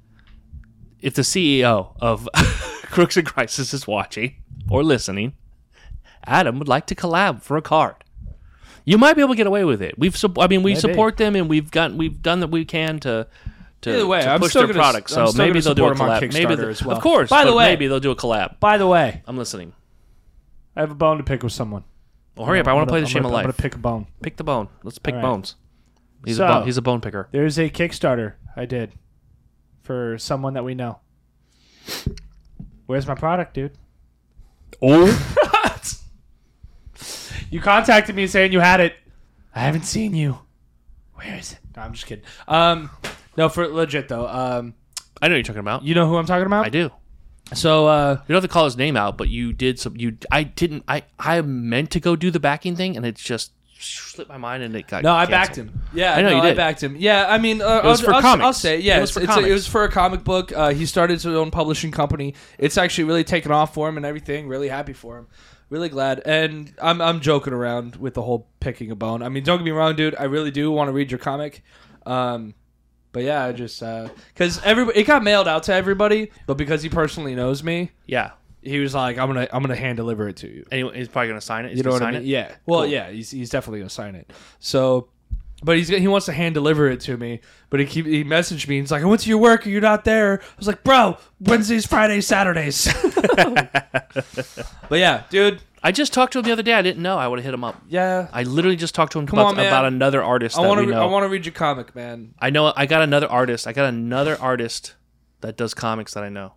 If the CEO of Crooks in Crisis is watching or listening, Adam would like to collab for a card. You might be able to get away with it. We support them, and we've done that we can to Either way, to I'm push still their gonna, product. I'm So still maybe gonna they'll do a support 'em on collab. Maybe Kickstarter as well. Of course. By the way, maybe they'll do a collab. By the way, I'm listening. I have a bone to pick with someone. Well, hurry up! I want to play the Shame of Life. I'm gonna pick a bone. Pick the bone. Let's pick All right. bones. He's So- a bone picker. There's a Kickstarter I did for someone that we know. Where's my product, dude? Oh, You contacted me saying you had it. I haven't seen you. Where is it? No, I'm just kidding. No, for legit though. I know what you're talking about. You know who I'm talking about? I do. So, You don't have to call his name out, but you did some. I didn't. I meant to go do the backing thing, and it just slipped my mind, and it got. no, I canceled. backed him. Yeah, I know you I did. backed him. Yeah, I mean, was for comics. I'll say, yeah, It was for it comics. was for a comic book. He started his own publishing company. It's actually really taken off for him and everything. Really happy for him. Really glad. And I'm joking around with the whole picking a bone. I mean, don't get me wrong, dude. I really do want to read your comic. But yeah, I just because it got mailed out to everybody, but because he personally knows me, Yeah. he was like, I'm gonna hand deliver it to you. Anyway, he's probably gonna sign it. You know what I mean? Yeah. Well, Cool. yeah, he's definitely gonna sign it. So, but he wants to hand deliver it to me. But he messaged me. He's like, I went to your work. You're not there. I was like, bro, Wednesdays, Fridays, Saturdays. But yeah, dude. I just talked to him the other day. I didn't know. I would have hit him up. Yeah. I literally just talked to him Come on, man. about another artist I that want we to. know. I want to read your comic, man. I know. I got another artist. That does comics that I know.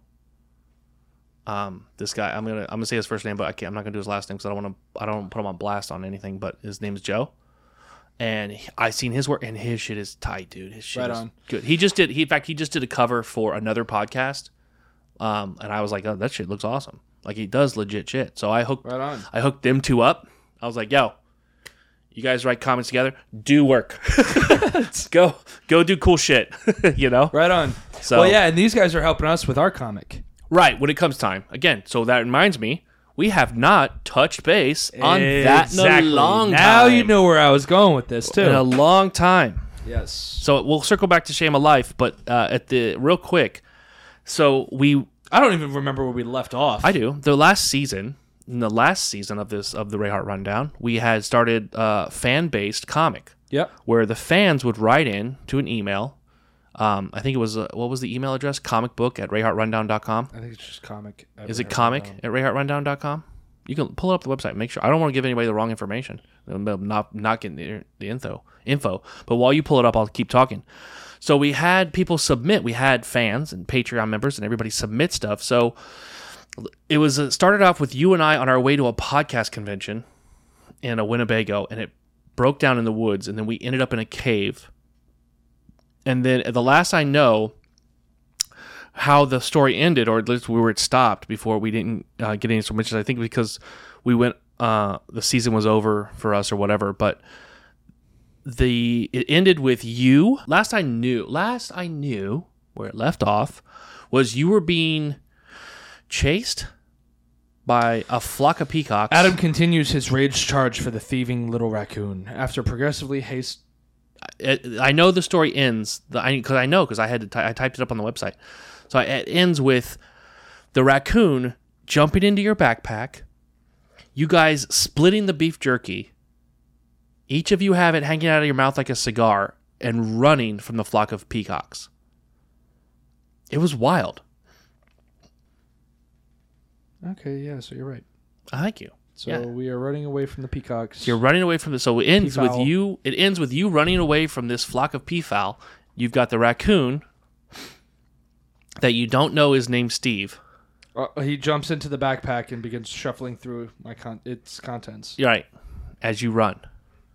This guy. I'm gonna say his first name, but I'm not gonna do his last name because I don't put him on blast on anything. But his name's Joe, and I seen his work, and his shit is tight, dude. His shit Right is on. good. He just did a cover for another podcast, and I was like, oh, that shit looks awesome. Like he does legit shit. So I hooked them two up. I was like, yo, you guys write comics together, do work. go do cool shit. You know? Right on. So Well, yeah, and these guys are helping us with our comic. right, when it comes time. Again, so that reminds me, we have not touched base on that in a long time. Now you know where I was going with this too. In a long time. Yes. So we'll circle back to Shame of Life, but real quick. So I don't even remember where we left off. I do. In the last season of the Ray Hart Rundown, we had started a fan-based comic Yep. where the fans would write in to an email. I think it was what was the email address? comicbook@rayhartrundown.com. I think it's just comic. Is it comic@rayhartrundown.com? You can pull up the website. Make sure. I don't want to give anybody the wrong information. I'm not getting the info. But while you pull it up, I'll keep talking. So we had people submit. We had fans and Patreon members and everybody submit stuff. So it was started off with you and I on our way to a podcast convention in a Winnebago, and it broke down in the woods, and then we ended up in a cave. And then the last I know how the story ended, or at least where it stopped before we didn't get any submissions, I think because we went, the season was over for us or whatever, but it ended with you. Last I knew where it left off was you were being chased by a flock of peacocks. Adam continues his rage charge for the thieving little raccoon after progressively haste. I know the story ends because I had to I typed it up on the website. So it ends with the raccoon jumping into your backpack, you guys splitting the beef jerky. Each of you have it hanging out of your mouth like a cigar and running from the flock of peacocks. It was wild. Okay, yeah, so you're right. Thank you. So we are running away from the peacocks. You're running away from this. So it ends Peafowl. with you. It ends with you running away from this flock of peafowl. You've got the raccoon that you don't know is named Steve. He jumps into the backpack and begins shuffling through its contents. You're right. As you run.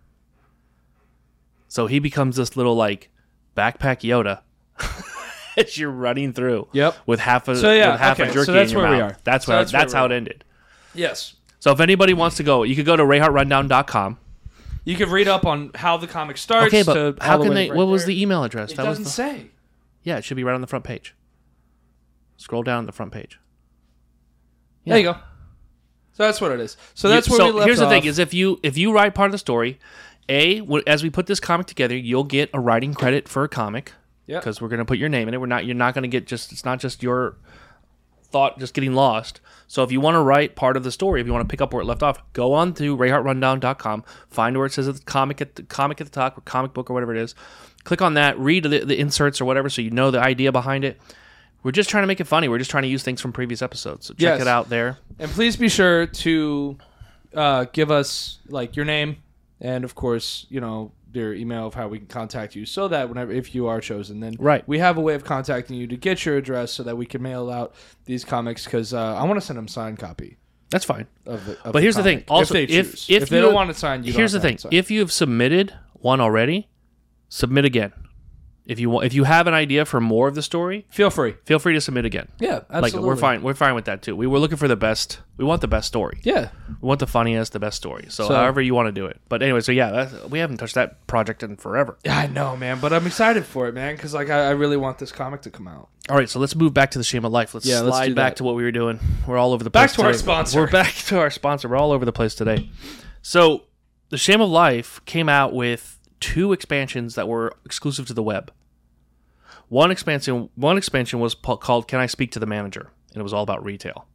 So he becomes this little like backpack Yoda as you're running through. Yep. With half a So, yeah, with half okay, a jerky so that's in your where we mouth. are. That's So where that's where that's we how are. it ended. Yes. So if anybody wants to go, you could go to rayhartrundown.com. You could read up on how the comic starts. Okay, but to how all the can way they? right What was there. the email address? It doesn't say. Yeah, it should be right on the front page. Scroll down the front page. Yeah. There you go. So that's what it is. So that's where we left here's the thing: off. is if you write part of the story, as we put this comic together, you'll get a writing credit for a comic. Yep. Because we're going to put your name in it. You're not going to get it's not just your thought just getting lost. So if you want to write part of the story, if you want to pick up where it left off, go on to rayhartrundown.com, find where it says comic at the top, or comic book or whatever it is. Click on that, read the inserts or whatever, so you know the idea behind it. We're just trying to make it funny. We're just trying to use things from previous episodes. So check Yes. it out there. And please be sure to give us like your name and of course, your email of how we can contact you so that if you are chosen, then Right. we have a way of contacting you to get your address so that we can mail out these comics because I want to send them signed copy That's fine. of the But here's the thing. comic, Also, if they choose. if they you- don't want it signed, you here's the don't have thing. to have If you have submitted one already, submit again. If you have an idea for more of the story, it. Feel free. feel free to submit again. Yeah, absolutely. Like we're fine with that too. We were looking for the best. We want the best story. Yeah. We want the funniest, the best story. So, So- however you want to do it. But anyway, so yeah, we haven't touched that project in forever. Yeah, I know, man, but I'm excited for it, man, because I really want this comic to come out. All right, so let's move back to the Shame of Life. Let's Yeah, let's slide do back that. to what we were doing. We're all over the Back place to our today. sponsor. We're back to our sponsor. We're all over the place today. So, the Shame of Life came out with 2 expansions that were exclusive to the web. One expansion was called "Can I Speak to the Manager?" and it was all about retail.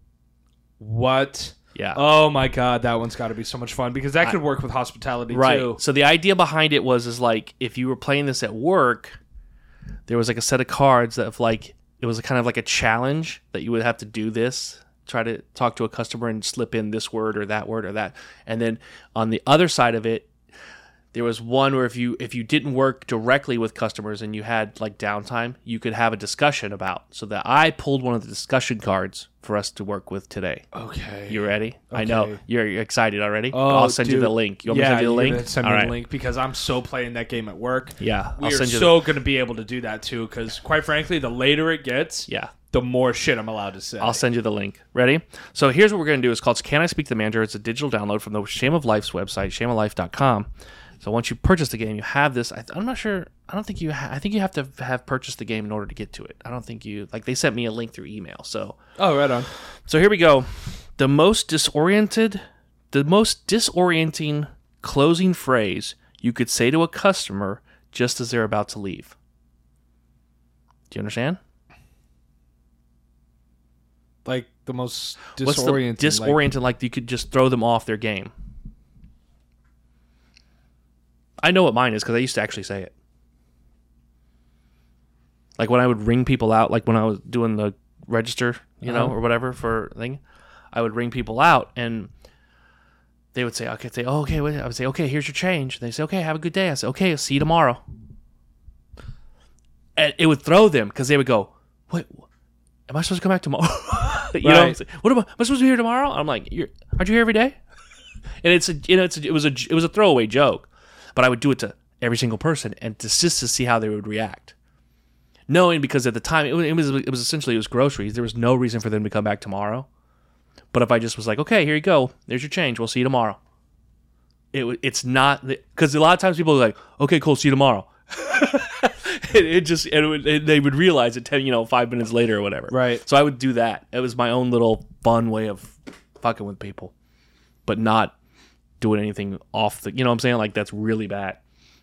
What? Yeah. Oh my god, that one's got to be so much fun because that could work with hospitality Right. too. So the idea behind it was like if you were playing this at work, there was like a set of cards that it was kind of like a challenge that you would have to do this, try to talk to a customer and slip in this word or that. And then on the other side of it, there was one where if you didn't work directly with customers and you had like downtime, you could have a discussion about. So that I pulled one of the discussion cards for us to work with today. Okay. You ready? I know Okay. you're excited already. Oh, I'll send you dude. the link. You want me to send you the you're link? gonna send me All the right. link because I'm so playing that game at work. Yeah, We I'll are send you. so going to be able to do that too because, quite frankly, the later it gets, Yeah, the more shit I'm allowed to say. I'll send you the link. Ready? So here's what we're going to do. It's called "Can I Speak to the Manager?" It's a digital download from the Shame of Life's website, shameoflife.com. So once you purchase the game, you have this. I'm not sure. I don't think you. I think you have to have purchased the game in order to get to it. I don't think you like. They sent me a link through email. So Oh, right on. here we go. The most disorienting closing phrase you could say to a customer just as they're about to leave. Do you understand? Like the most What's the disorienting. disoriented? Like you could just throw them off their game. I know what mine is because I used to actually say it. Like when I would ring people out, like when I was doing the register, or whatever for a thing, I would ring people out and they would say, okay, wait. I would say, okay, here's your change. They say, okay, have a good day. I say, okay, I'll see you tomorrow. And it would throw them because they would go, wait, am I supposed to come back tomorrow? Right. What am I supposed to be here tomorrow? I'm like, aren't you here every day? And it was a throwaway joke, but I would do it to every single person and just to see how they would react. Knowing because at the time it was essentially it was groceries. There was no reason for them to come back tomorrow. But if I just was like, okay, here you go, there's your change. We'll see you tomorrow. It's not because a lot of times people are like, okay, cool, see you tomorrow. they would realize it 5 minutes later or whatever. Right. So I would do that. It was my own little fun way of fucking with people, but not doing anything off the. You know what I'm saying? Like that's really bad.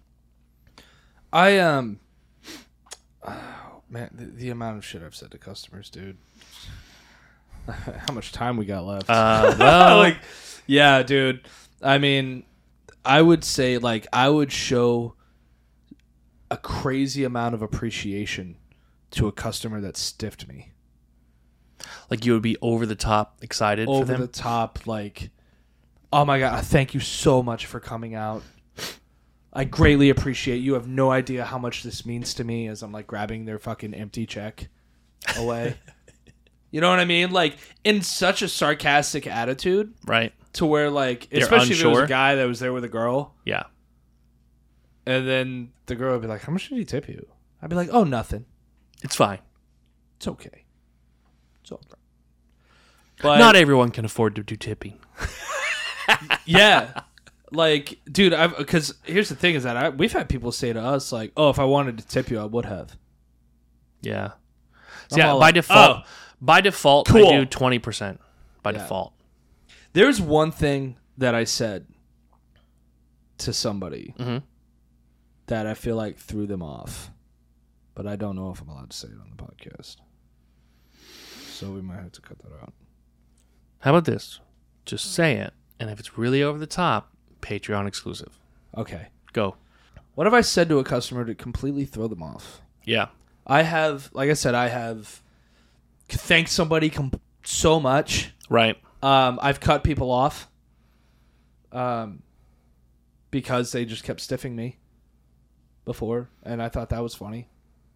Man, the amount of shit I've said to customers, dude. How much time we got left? Well, yeah, dude. I mean, I would say like I would show a crazy amount of appreciation to a customer that stiffed me. like you would be over the top excited for Over them. the top, like, oh my God, thank you so much for coming out. I greatly appreciate you. Have no idea how much this means to me as I'm like grabbing their fucking empty check away. You know what I mean? Like in such a sarcastic attitude Right. to where like, They're especially if it was unsure. a guy that was there with a girl Yeah. and then the girl would be like, how much did he tip you? I'd be like, oh, nothing. It's fine. It's okay. It's all right. But Not everyone can afford to do tipping. yeah. Like, dude, because here's the thing is that we've had people say to us like, oh, if I wanted to tip you, I would have. Yeah. I'm So yeah, all by like, default, oh, by default, cool. I do 20% by Yeah. default. There's one thing that I said to somebody Mm-hmm. that I feel like threw them off, but I don't know if I'm allowed to say it on the podcast. So we might have to cut that out. How about this? Just say it, and if it's really over the top, Patreon exclusive. Okay. Go. What have I said to a customer to completely throw them off? Yeah. I have, like I said, I have thanked somebody so much. Right. I've cut people off because they just kept stiffing me before, and I thought that was funny.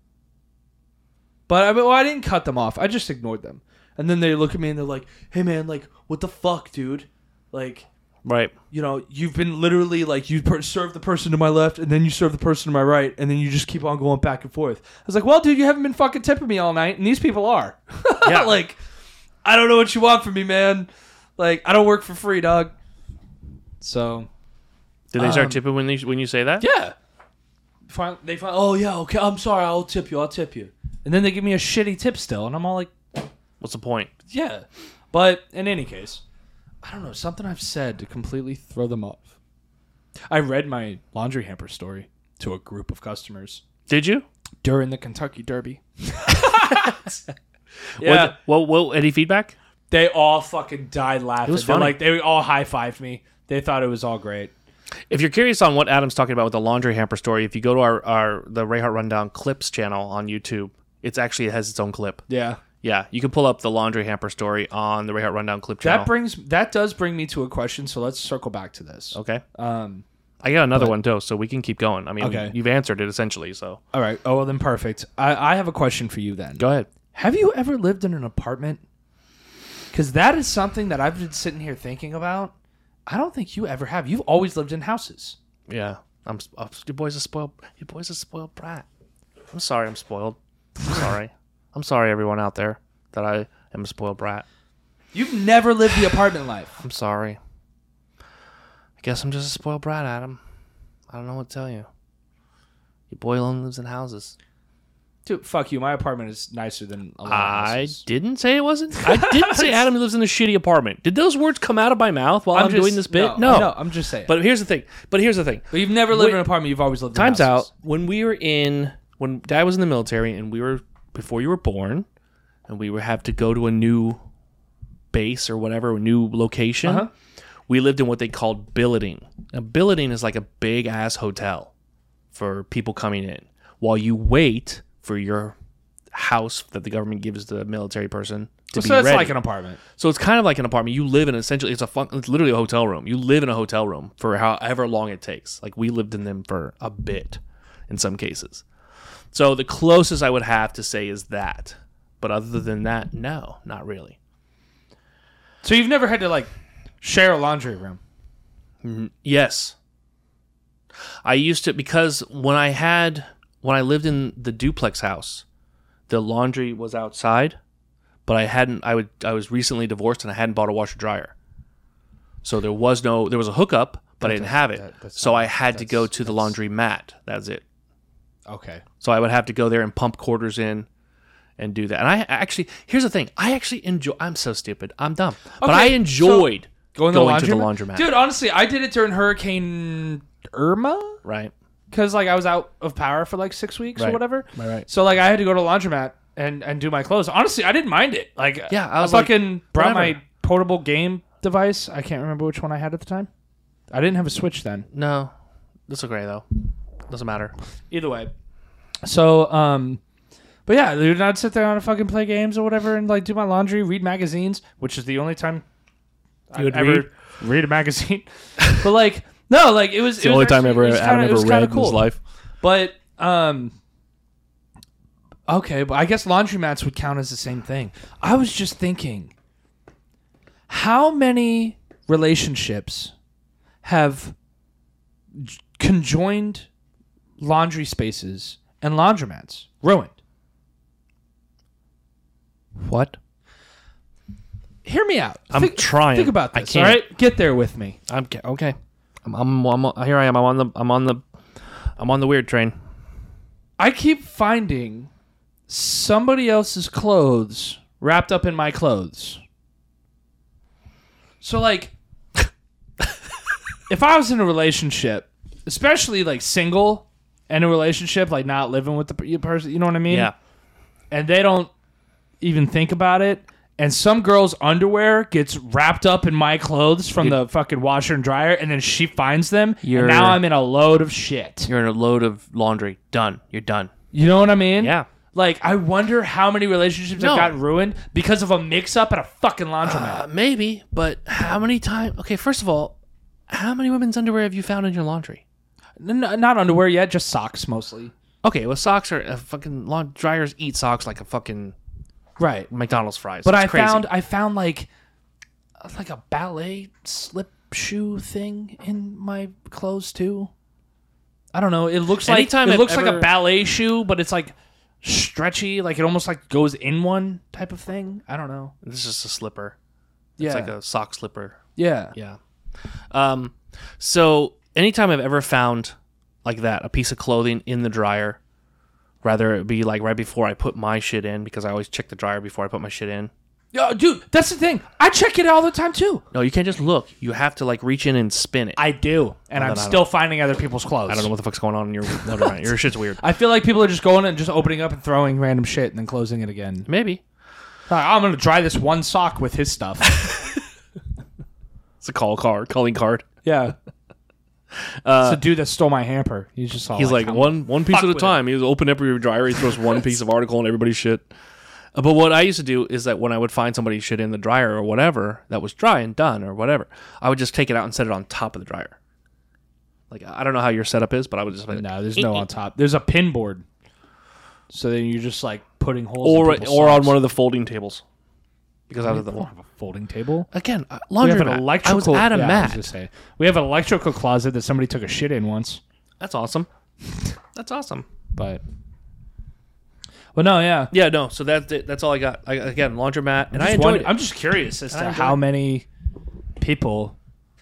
But I didn't cut them off. I just ignored them. And then they look at me and they're like, hey, man, like, what the fuck, dude? Like, Right. you know, you've been literally like, you serve the person to my left and then you serve the person to my right and then you just keep on going back and forth. I was like, well, dude, you haven't been fucking tipping me all night and these people are. Yeah. Like, I don't know what you want from me, man. Like, I don't work for free, dog. So, Did they start tipping when you say that? yeah. They find, oh, yeah, okay, I'm sorry, I'll tip you. And then they give me a shitty tip still, and I'm all like, What's the point? yeah. But in any case, I don't know, something I've said to completely throw them off. I read my laundry hamper story to a group of customers Did you? during the Kentucky Derby. Yeah. What? Any feedback? They all fucking died laughing. It was funny. They all high-fived me. They thought it was all great. If you're curious on what Adam's talking about with the laundry hamper story, if you go to the Ray Hart Rundown clips channel on YouTube, it has its own clip. Yeah. Yeah, you can pull up the laundry hamper story on the Ray Hart Rundown clip channel. That does bring me to a question, so let's circle back to this. Okay. Um, I got another one too, so we can keep going. I mean, Okay. you've answered it essentially, so all right. Oh, well, then perfect. I have a question for you then. go ahead. Have you ever lived in an apartment? Because that is something that I've been sitting here thinking about. I don't think you ever have. You've always lived in houses. Yeah, your boy's a spoiled brat. I'm sorry, I'm spoiled. I'm sorry. I'm sorry, everyone out there, that I am a spoiled brat. You've never lived the apartment life. I'm sorry. I guess I'm just a spoiled brat, Adam. I don't know what to tell you. Your boy only lives in houses. Dude, fuck you. My apartment is nicer than a lot of I houses. didn't say it wasn't. I didn't say Adam lives in a shitty apartment. Did those words come out of my mouth while I'm doing this bit? No, I'm just saying. But here's the thing. But you've never lived in an apartment. You've always lived in Time's houses. out. When Dad was in the military and we were before you were born, and we would have to go to a new base or whatever, a new location. Uh-huh. We lived in what they called billeting. Now, billeting is like a big ass hotel for people coming in while you wait for your house that the government gives the military person to be So it's ready. like an apartment. So it's kind of like an apartment. You live in essentially it's literally a hotel room. You live in a hotel room for however long it takes. Like we lived in them for a bit in some cases. So the closest I would have to say is that. But other than that, no, not really. So you've never had to like share a laundry room. Yes. I used to, because when I lived in the duplex house, the laundry was outside, but I was recently divorced and I hadn't bought a washer dryer. So there was a hookup, but I didn't have it. So I had to go to the laundry mat. That's it. Okay. So I would have to go there and pump quarters in and do that. And I actually, here's the thing. I actually enjoy. I'm so stupid. I'm dumb. But I enjoyed going to the laundromat. Dude, honestly, I did it during Hurricane Irma. Right. Because like I was out of power for like 6 weeks or whatever. Right. So like I had to go to the laundromat and do my clothes. Honestly, I didn't mind it. Like yeah, I fucking brought my portable game device. I can't remember which one I had at the time. I didn't have a Switch then. No, that's okay though. Doesn't matter. Either way. So but yeah, dude, I'd sit there and fucking play games or whatever and like do my laundry, read magazines, which is the only time you would ever read a magazine. But like no, like it was the only time Adam ever read in his life. But okay, but I guess laundromats would count as the same thing. I was just thinking, how many relationships have conjoined laundry spaces and laundromats ruined? What? Hear me out. I'm trying. Think about this. I can't. All right, get there with me. I'm okay. I'm here. I am. I'm on the weird train. I keep finding somebody else's clothes wrapped up in my clothes. So like, if I was in a relationship, especially like single and a relationship, like not living with the person, you know what I mean? Yeah. And they don't even think about it. And some girl's underwear gets wrapped up in my clothes from the fucking washer and dryer, and then she finds them, and now I'm in a load of shit. You're in a load of laundry. Done. You're done. You know what I mean? Yeah. Like, I wonder how many relationships have gotten ruined because of a mix-up at a fucking laundromat. Maybe, but how many times? Okay, first of all, how many women's underwear have you found in your laundry? Not underwear yet, just socks mostly. Okay, well, socks are fucking dryers eat socks like a fucking right McDonald's fries. But it's crazy. I found like a ballet slip shoe thing in my clothes too. I don't know. It looks like like a ballet shoe, but it's like stretchy, like it almost like goes in one type of thing. I don't know. This is just a slipper. Yeah. It's like a sock slipper. Yeah. Yeah. So anytime I've ever found like that, a piece of clothing in the dryer, rather it be like right before I put my shit in, because I always check the dryer before I put my shit in. Yo, dude, that's the thing. I check it all the time too. No, you can't just look. You have to like reach in and spin it. I do, and I'm still finding other people's clothes. I don't know what the fuck's going on in your laundromat. Your shit's weird. I feel like people are just going and just opening up and throwing random shit and then closing it again. Maybe. I'm going to dry this one sock with his stuff. It's a calling card. Yeah. It's a dude that stole my hamper. He's just all he's like one piece at a time. He was open every dryer. He throws one piece of article on everybody's shit. But what I used to do is that when I would find somebody's shit in the dryer or whatever that was dry and done or whatever, I would just take it out and set it on top of the dryer. Like, I don't know how your setup is, but I would just like, no, there's no on top. There's a pin board. So then you're just like putting holes or on one of the folding tables. Because I was have a folding table. Again, laundry we have an electrical. I was at a mat. I was gonna say, we have an electrical closet that somebody took a shit in once. That's awesome. That's awesome. But no, yeah. Yeah, no. So that's all I got. Again, laundromat, and I enjoyed it. I'm just curious as to how many people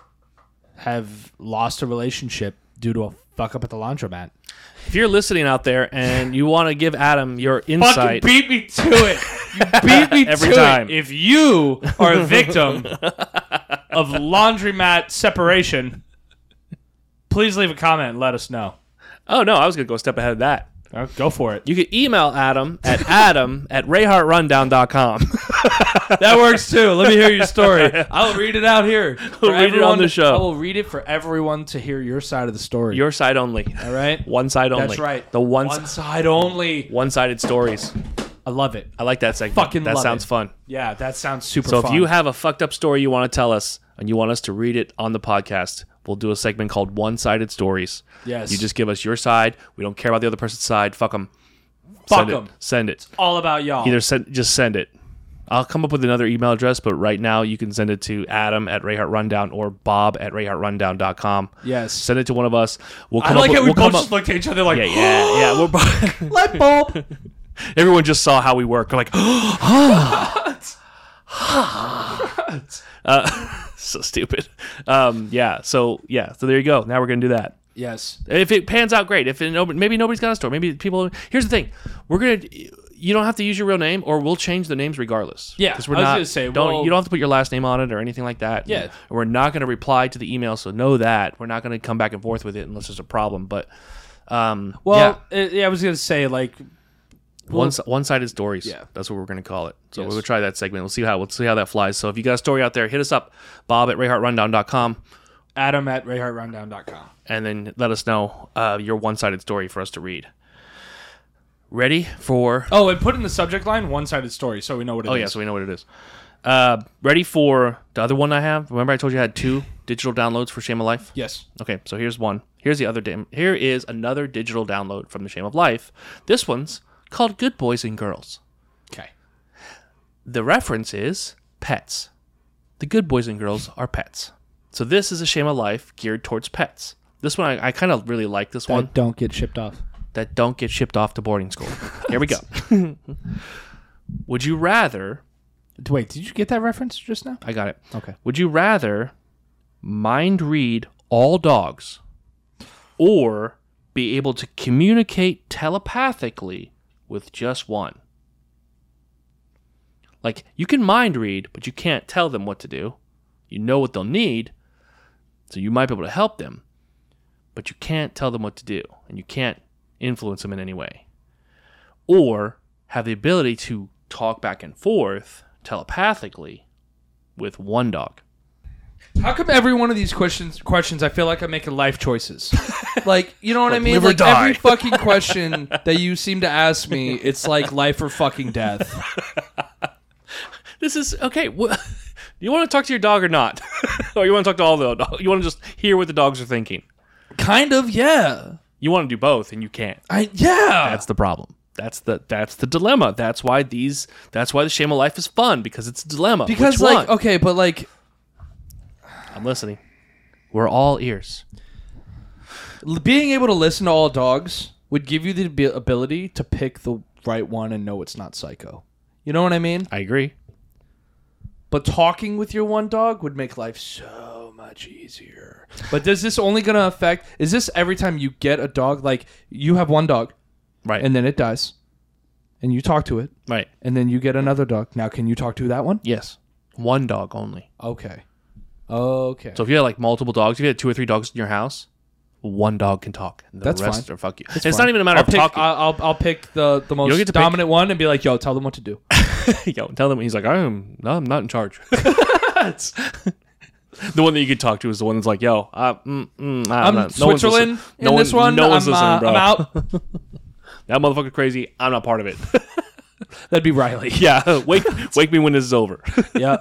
have lost a relationship due to a fuck up at the laundromat. If you're listening out there and you want to give Adam your insight, fucking beat me to it. You beat me every to time. It. If you are a victim of laundromat separation, please leave a comment and let us know. Oh no, I was gonna go a step ahead of that. Go for it. You can email Adam at rayhartrundown.com. That works too. Let me hear your story. I'll read it out here. We'll read it on the show. I will read it for everyone to hear your side of the story. Your side only. All right? One side only. That's right. The one side only. One-sided stories. I love it. I like that segment. Fucking that love sounds it. fun. Yeah, that sounds super fun. So fun. if you have a fucked up story you want to tell us and you want us to read it on the podcast, we'll do a segment called One-Sided Stories. Yes. You just give us your side. We don't care about the other person's side. Fuck them. Fuck them. Send it. All about y'all. Just send it. I'll come up with another email address, but right now you can send it to Adam at RayhartRundown or Bob at RayhartRundown.com. Yes. Send it to one of us. We'll I come like up it. with, We both just looked at each other like, yeah. light bulb. Everyone just saw how we work. We're like, so stupid. So there you go. Now we're gonna do that. Yes. If it pans out, great. If it, maybe nobody's got a story. Maybe people. Here's the thing: you don't have to use your real name, or we'll change the names regardless. Yeah, because we're I was not. gonna say, you don't have to put your last name on it or anything like that. Yeah. And we're not going to reply to the email, so know that we're not going to come back and forth with it unless there's a problem. But I was gonna say like one-sided stories. Yeah. That's what we're going to call it. So Yes. we'll try that segment. We'll see how that flies. So if you got a story out there, hit us up, Bob@RayhartRundown.com. Adam@RayhartRundown.com. And then let us know your one-sided story for us to read. Ready for... Oh, and put in the subject line one-sided story so we know what it is. Oh, yeah, so we know what it is. Ready for the other one I have? Remember I told you I had 2 digital downloads for Shame of Life? Yes. Okay, so here's one. Here is another digital download from the Shame of Life. This one's called Good Boys and Girls. Okay. The reference is pets. The good boys and girls are pets. So this is a Shame of Life geared towards pets. This one, I kind of really like this one. Don't get shipped off. That don't get shipped off to boarding school. Here we go. Would you rather... Wait, did you get that reference just now? I got it. Okay. Would you rather mind read all dogs or be able to communicate telepathically with just one? Like, you can mind read, but you can't tell them what to do. You know what they'll need, so you might be able to help them, but you can't tell them what to do, and you can't influence them in any way. Or have the ability to talk back and forth telepathically with one dog. How come every one of these questions I feel like I'm making life choices? Like, you know what I mean? live or Like die. every fucking question that you seem to ask me, it's like life or fucking death. This is okay. You want to talk to your dog or not? Or you want to talk to all the dogs? You want to just hear what the dogs are thinking? Kind of, yeah. You want to do both, and you can't. Yeah. That's the problem. That's the dilemma. That's why the Shame of Life is fun, because it's a dilemma. Because Which like, one? okay, but like, I'm listening. We're all ears. being able to listen to all dogs would give you the ability to pick the right one and know it's not psycho. You know what I mean? I agree. But talking with your one dog would make life so much easier. But is this only going to affect... Is this every time you get a dog? Like, you have one dog, Right. and then it dies, and you talk to it, Right. and then you get another dog. Now, can you talk to that one? Yes. One dog only. Okay. So if you had like multiple dogs, if you had 2 or 3 dogs in your house, one dog can talk. And the That's rest fine. are fuck you. It's It's fine. not even a matter of talking. I'll pick the don't most get to pick. dominant one and be like, yo, tell them what to do. Yo, tell them. He's like, I'm not in charge. The one that you could talk to is the one that's like, yo, I'm not, Switzerland in this one. No one's listening, I'm bro. out. That motherfucker crazy. I'm not part of it. That'd be Riley. Yeah, wake me when this is over. Yeah.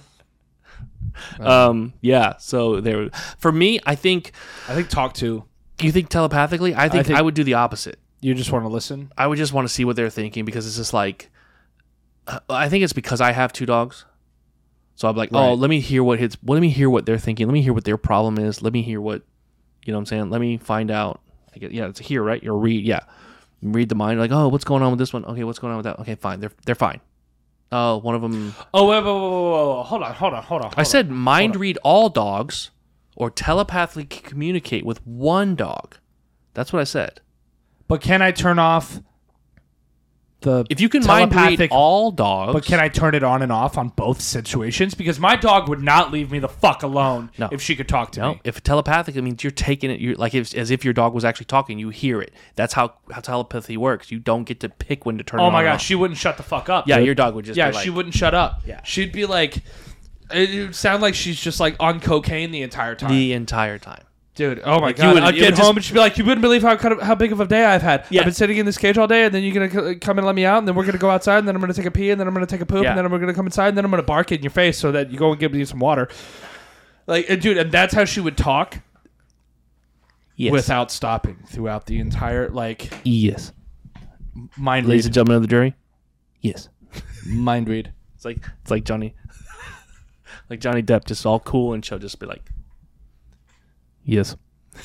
Yeah. So there. For me, I think. I think talk to. You think telepathically? I think think- I would do the opposite. You just want to listen? I would just want to see what they're thinking, because it's just like. I think it's because I have 2 dogs. So I'm like, oh, Right. let me hear what they're thinking. Let me hear what their problem is. Let me hear what, you know what I'm saying? Let me find out. Yeah, it's a hear, right? You're read, yeah. Read the mind. Like, oh, what's going on with this one? Okay, what's going on with that? Okay, fine. They're fine. Oh, one of them. Oh, wait. Hold on. I said mind read all dogs, or telepathically communicate with one dog. That's what I said. But can I turn off the If you can mind read telepathic- all dogs, But can I turn it on and off on both situations? Because my dog would not leave me the fuck alone No. if she could talk to no, me. if telepathic, it means you're taking it. You're like as if your dog was actually talking. You hear it. That's how telepathy works. You don't get to pick when to turn. it Oh on my and god, off. she wouldn't shut the fuck up. Yeah, dude. your dog would just. Yeah, be like, she wouldn't shut up. Yeah. She'd be like, it would sound like she's just like on cocaine the entire time. the entire time. Dude, oh my Like, you god! would- I'd it get would home and she'd be like, "You wouldn't believe how big of a day I've had. Yeah. I've been sitting in this cage all day, and then you're gonna come and let me out, and then we're gonna go outside, and then I'm gonna take a pee, and then I'm gonna take a poop, Yeah. and then I'm gonna come inside, and then I'm gonna bark in your face so that you go and give me some water." Like, and dude, and that's how she would talk Yes. without stopping throughout the entire yes. mind Ladies read. and gentlemen of the jury. Yes. Mind read. It's like Johnny, like Johnny Depp, just all cool, and she'll just be like, yes.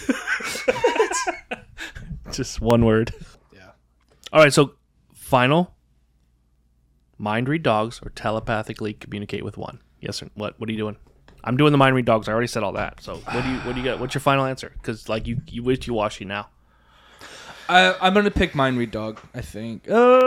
Just one word. Yeah. All right, so final. Mind read dogs or telepathically communicate with one. Yes or what? What are you doing? I'm doing the mind read dogs. I already said all that. So what do you got? What's your final answer? Because like you wishy-washy now. I'm gonna pick mind read dog. I think.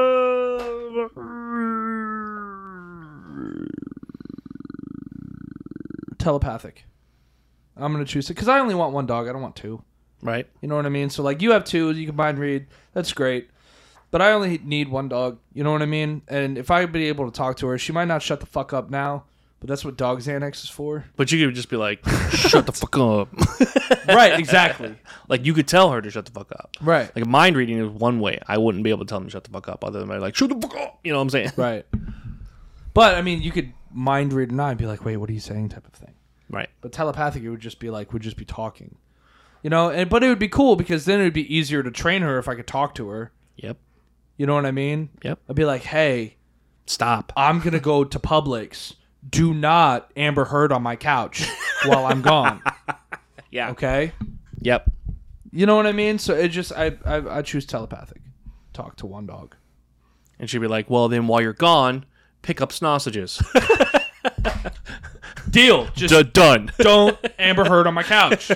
Telepathic. I'm gonna choose it because I only want one dog. I don't want two. Right. You know what I mean? So like you have two, you can mind read. That's great. But I only need one dog. You know what I mean? And if I'd be able to talk to her, she might not shut the fuck up now. But that's what Dog Xanax is for. But you could just be like, shut the fuck up. Right, exactly. Like you could tell her to shut the fuck up. Right. Like mind reading is one way. I wouldn't be able to tell them to shut the fuck up other than by like, shut the fuck up. You know what I'm saying? Right. But I mean, you could mind read and be like, wait, what are you saying type of thing. Right. But telepathic, it would just be like, we'd just be talking. You know, but it would be cool because then it would be easier to train her if I could talk to her. Yep. You know what I mean? Yep. I'd be like, hey, stop. I'm going to go to Publix. Do not Amber Heard on my couch while I'm gone. Yeah. Okay? Yep. You know what I mean? So it just, I choose telepathic. Talk to one dog. And she'd be like, well, then while you're gone, pick up sausages. Deal. Just done. Don't Amber Heard on my couch.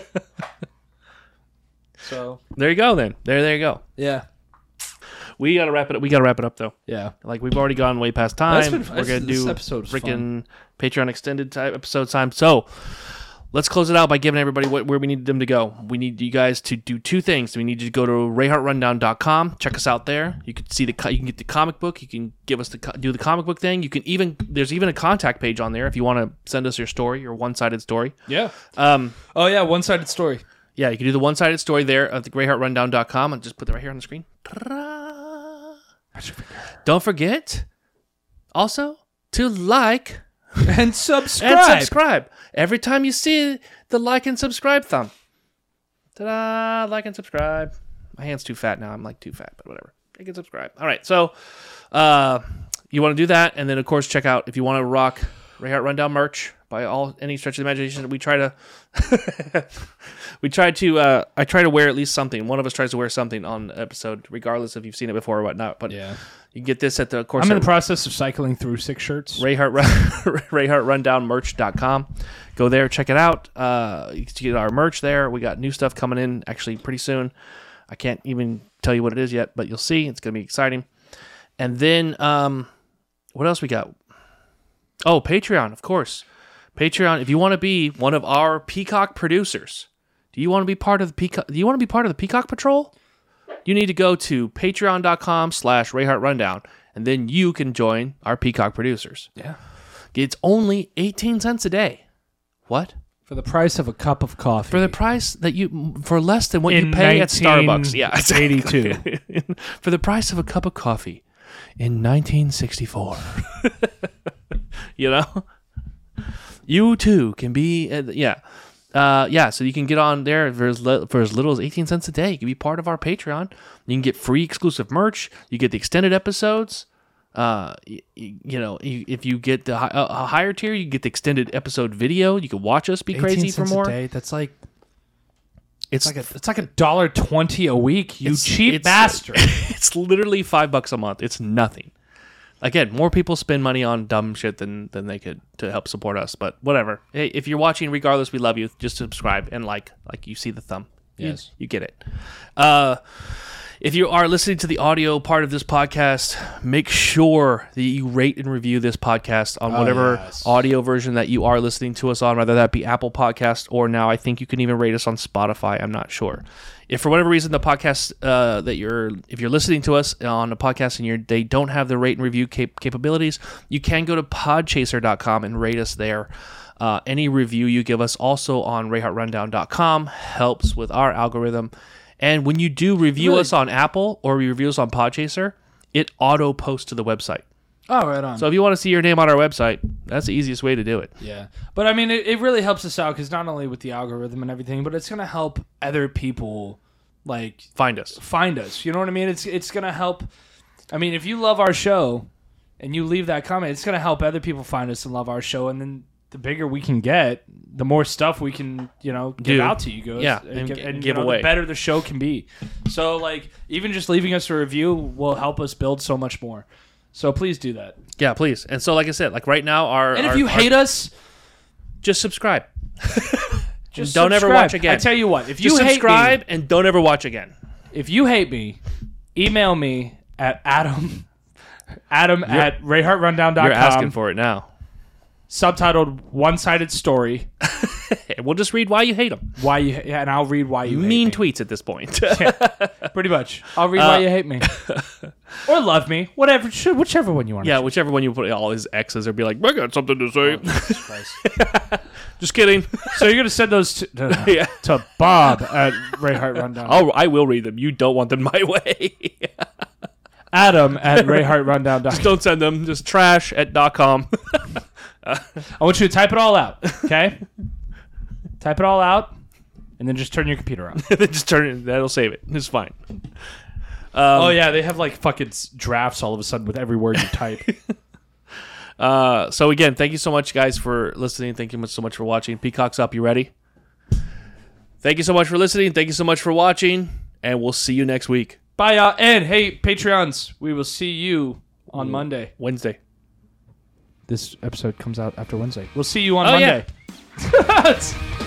So there you go then. There you go. Yeah. We gotta wrap it up. We gotta wrap it up though. Yeah. Like we've already gone way past time. We're gonna do freaking Patreon extended type episode time. So let's close it out by giving everybody where we need them to go. We need you guys to do two things. We need you to go to RayhartRundown.com. Check us out there. You can see you can get the comic book. You can give us do the comic book thing. You can there's even a contact page on there if you want to send us your story, your one-sided story. Yeah. Oh yeah, one-sided story. Yeah, you can do the one-sided story there at the RayhartRundown.com and just put it right here on the screen. Don't forget also to like and subscribe. Every time you see the like and subscribe thumb. Ta-da! Like and subscribe. My hand's too fat now. I'm like too fat, but whatever. Like and subscribe. All right, so you want to do that, and then of course check out if you want to rock Rayhart Rundown merch by any stretch of the imagination. We try to I try to wear at least something. One of us tries to wear something on the episode, regardless if you've seen it before or whatnot. But yeah, you can get this at the course. I'm in the process of cycling through 6 shirts. RayhartRundownmerch.com. Go there, check it out. You can get our merch there. We got new stuff coming in actually pretty soon. I can't even tell you what it is yet, but you'll see. It's going to be exciting. And then what else we got? Oh, Patreon, of course. Patreon, if you want to be one of our Peacock producers, do you want to be part of the Peacock Patrol? You need to go to patreon.com/RayhartRundown, and then you can join our Peacock producers. Yeah. It's only 18 cents a day. What? For the price of a cup of coffee. For the price for less than what you pay at Starbucks. Yeah, 82. For the price of a cup of coffee in 1964. You know? You too can be, so you can get on there for as little as 18 cents a day. You can be part of our Patreon. You can get free exclusive merch. You get the extended episodes. If you get the a higher tier, you get the extended episode video. You can watch us be crazy for more. A day, that's like it's like $1.20 a week. You cheap bastard! It's literally $5 a month. It's nothing. Again, more people spend money on dumb shit than they could to help support us. But whatever. Hey, if you're watching, regardless, we love you. Just subscribe and like you see the thumb. Yes, you get it. If you are listening to the audio part of this podcast, make sure that you rate and review this podcast on whatever audio version that you are listening to us on, whether that be Apple Podcast or now I think you can even rate us on Spotify. I'm not sure. If for whatever reason the podcast if you're listening to us on a podcast and they don't have the rate and review capabilities, you can go to podchaser.com and rate us there. Any review you give us also on RayhartRundown.com helps with our algorithm. And when you do review us on Apple or review us on Podchaser, it auto posts to the website. Oh, right on. So if you want to see your name on our website, that's the easiest way to do it. Yeah. But I mean, it really helps us out because not only with the algorithm and everything, but it's going to help other people find us. You know what I mean? It's going to help. I mean, if you love our show and you leave that comment, it's going to help other people find us and love our show. And then the bigger we can get, the more stuff we can, give out to you guys. Yeah, and give away. The better the show can be. So, even just leaving us a review will help us build so much more. So please do that. Yeah, please. And so, like I said, right now, if you hate us, just subscribe. Just don't ever subscribe. watch again. I tell you what, if you Just hate subscribe me, and don't ever watch again. if you hate me, email me at Adam at RayHartRundown.com. You're asking for it now. Subtitled One-Sided Story. We'll just read why you hate them. And I'll read why you hate Mean me. tweets at this point. Pretty much. I'll read why you hate me. Or love me. Whatever. Whichever one you want. Yeah, whichever one you put all his exes or be like, I got something to say. Jesus Christ. Just kidding. So you're going to send those to, Yeah. to Bob at RayHartRundown. Oh, I will read them. You don't want them my way. Adam at RayHartRundown.com. Don't send them. Just trash at .com. I want you to type it all out, okay? Type it all out, and then just turn your computer on. Just turn it. That'll save it. It's fine. Oh, yeah, they have like fucking drafts all of a sudden with every word you type. So again, thank you so much, guys, for listening. Thank you so much for watching. Peacock's up. You ready? Thank you so much for listening. Thank you so much for watching, and we'll see you next week. Bye, y'all. And hey, Patreons, we will see you on Monday. Wednesday. This episode comes out after Wednesday. We'll see you on Oh, Monday. yeah.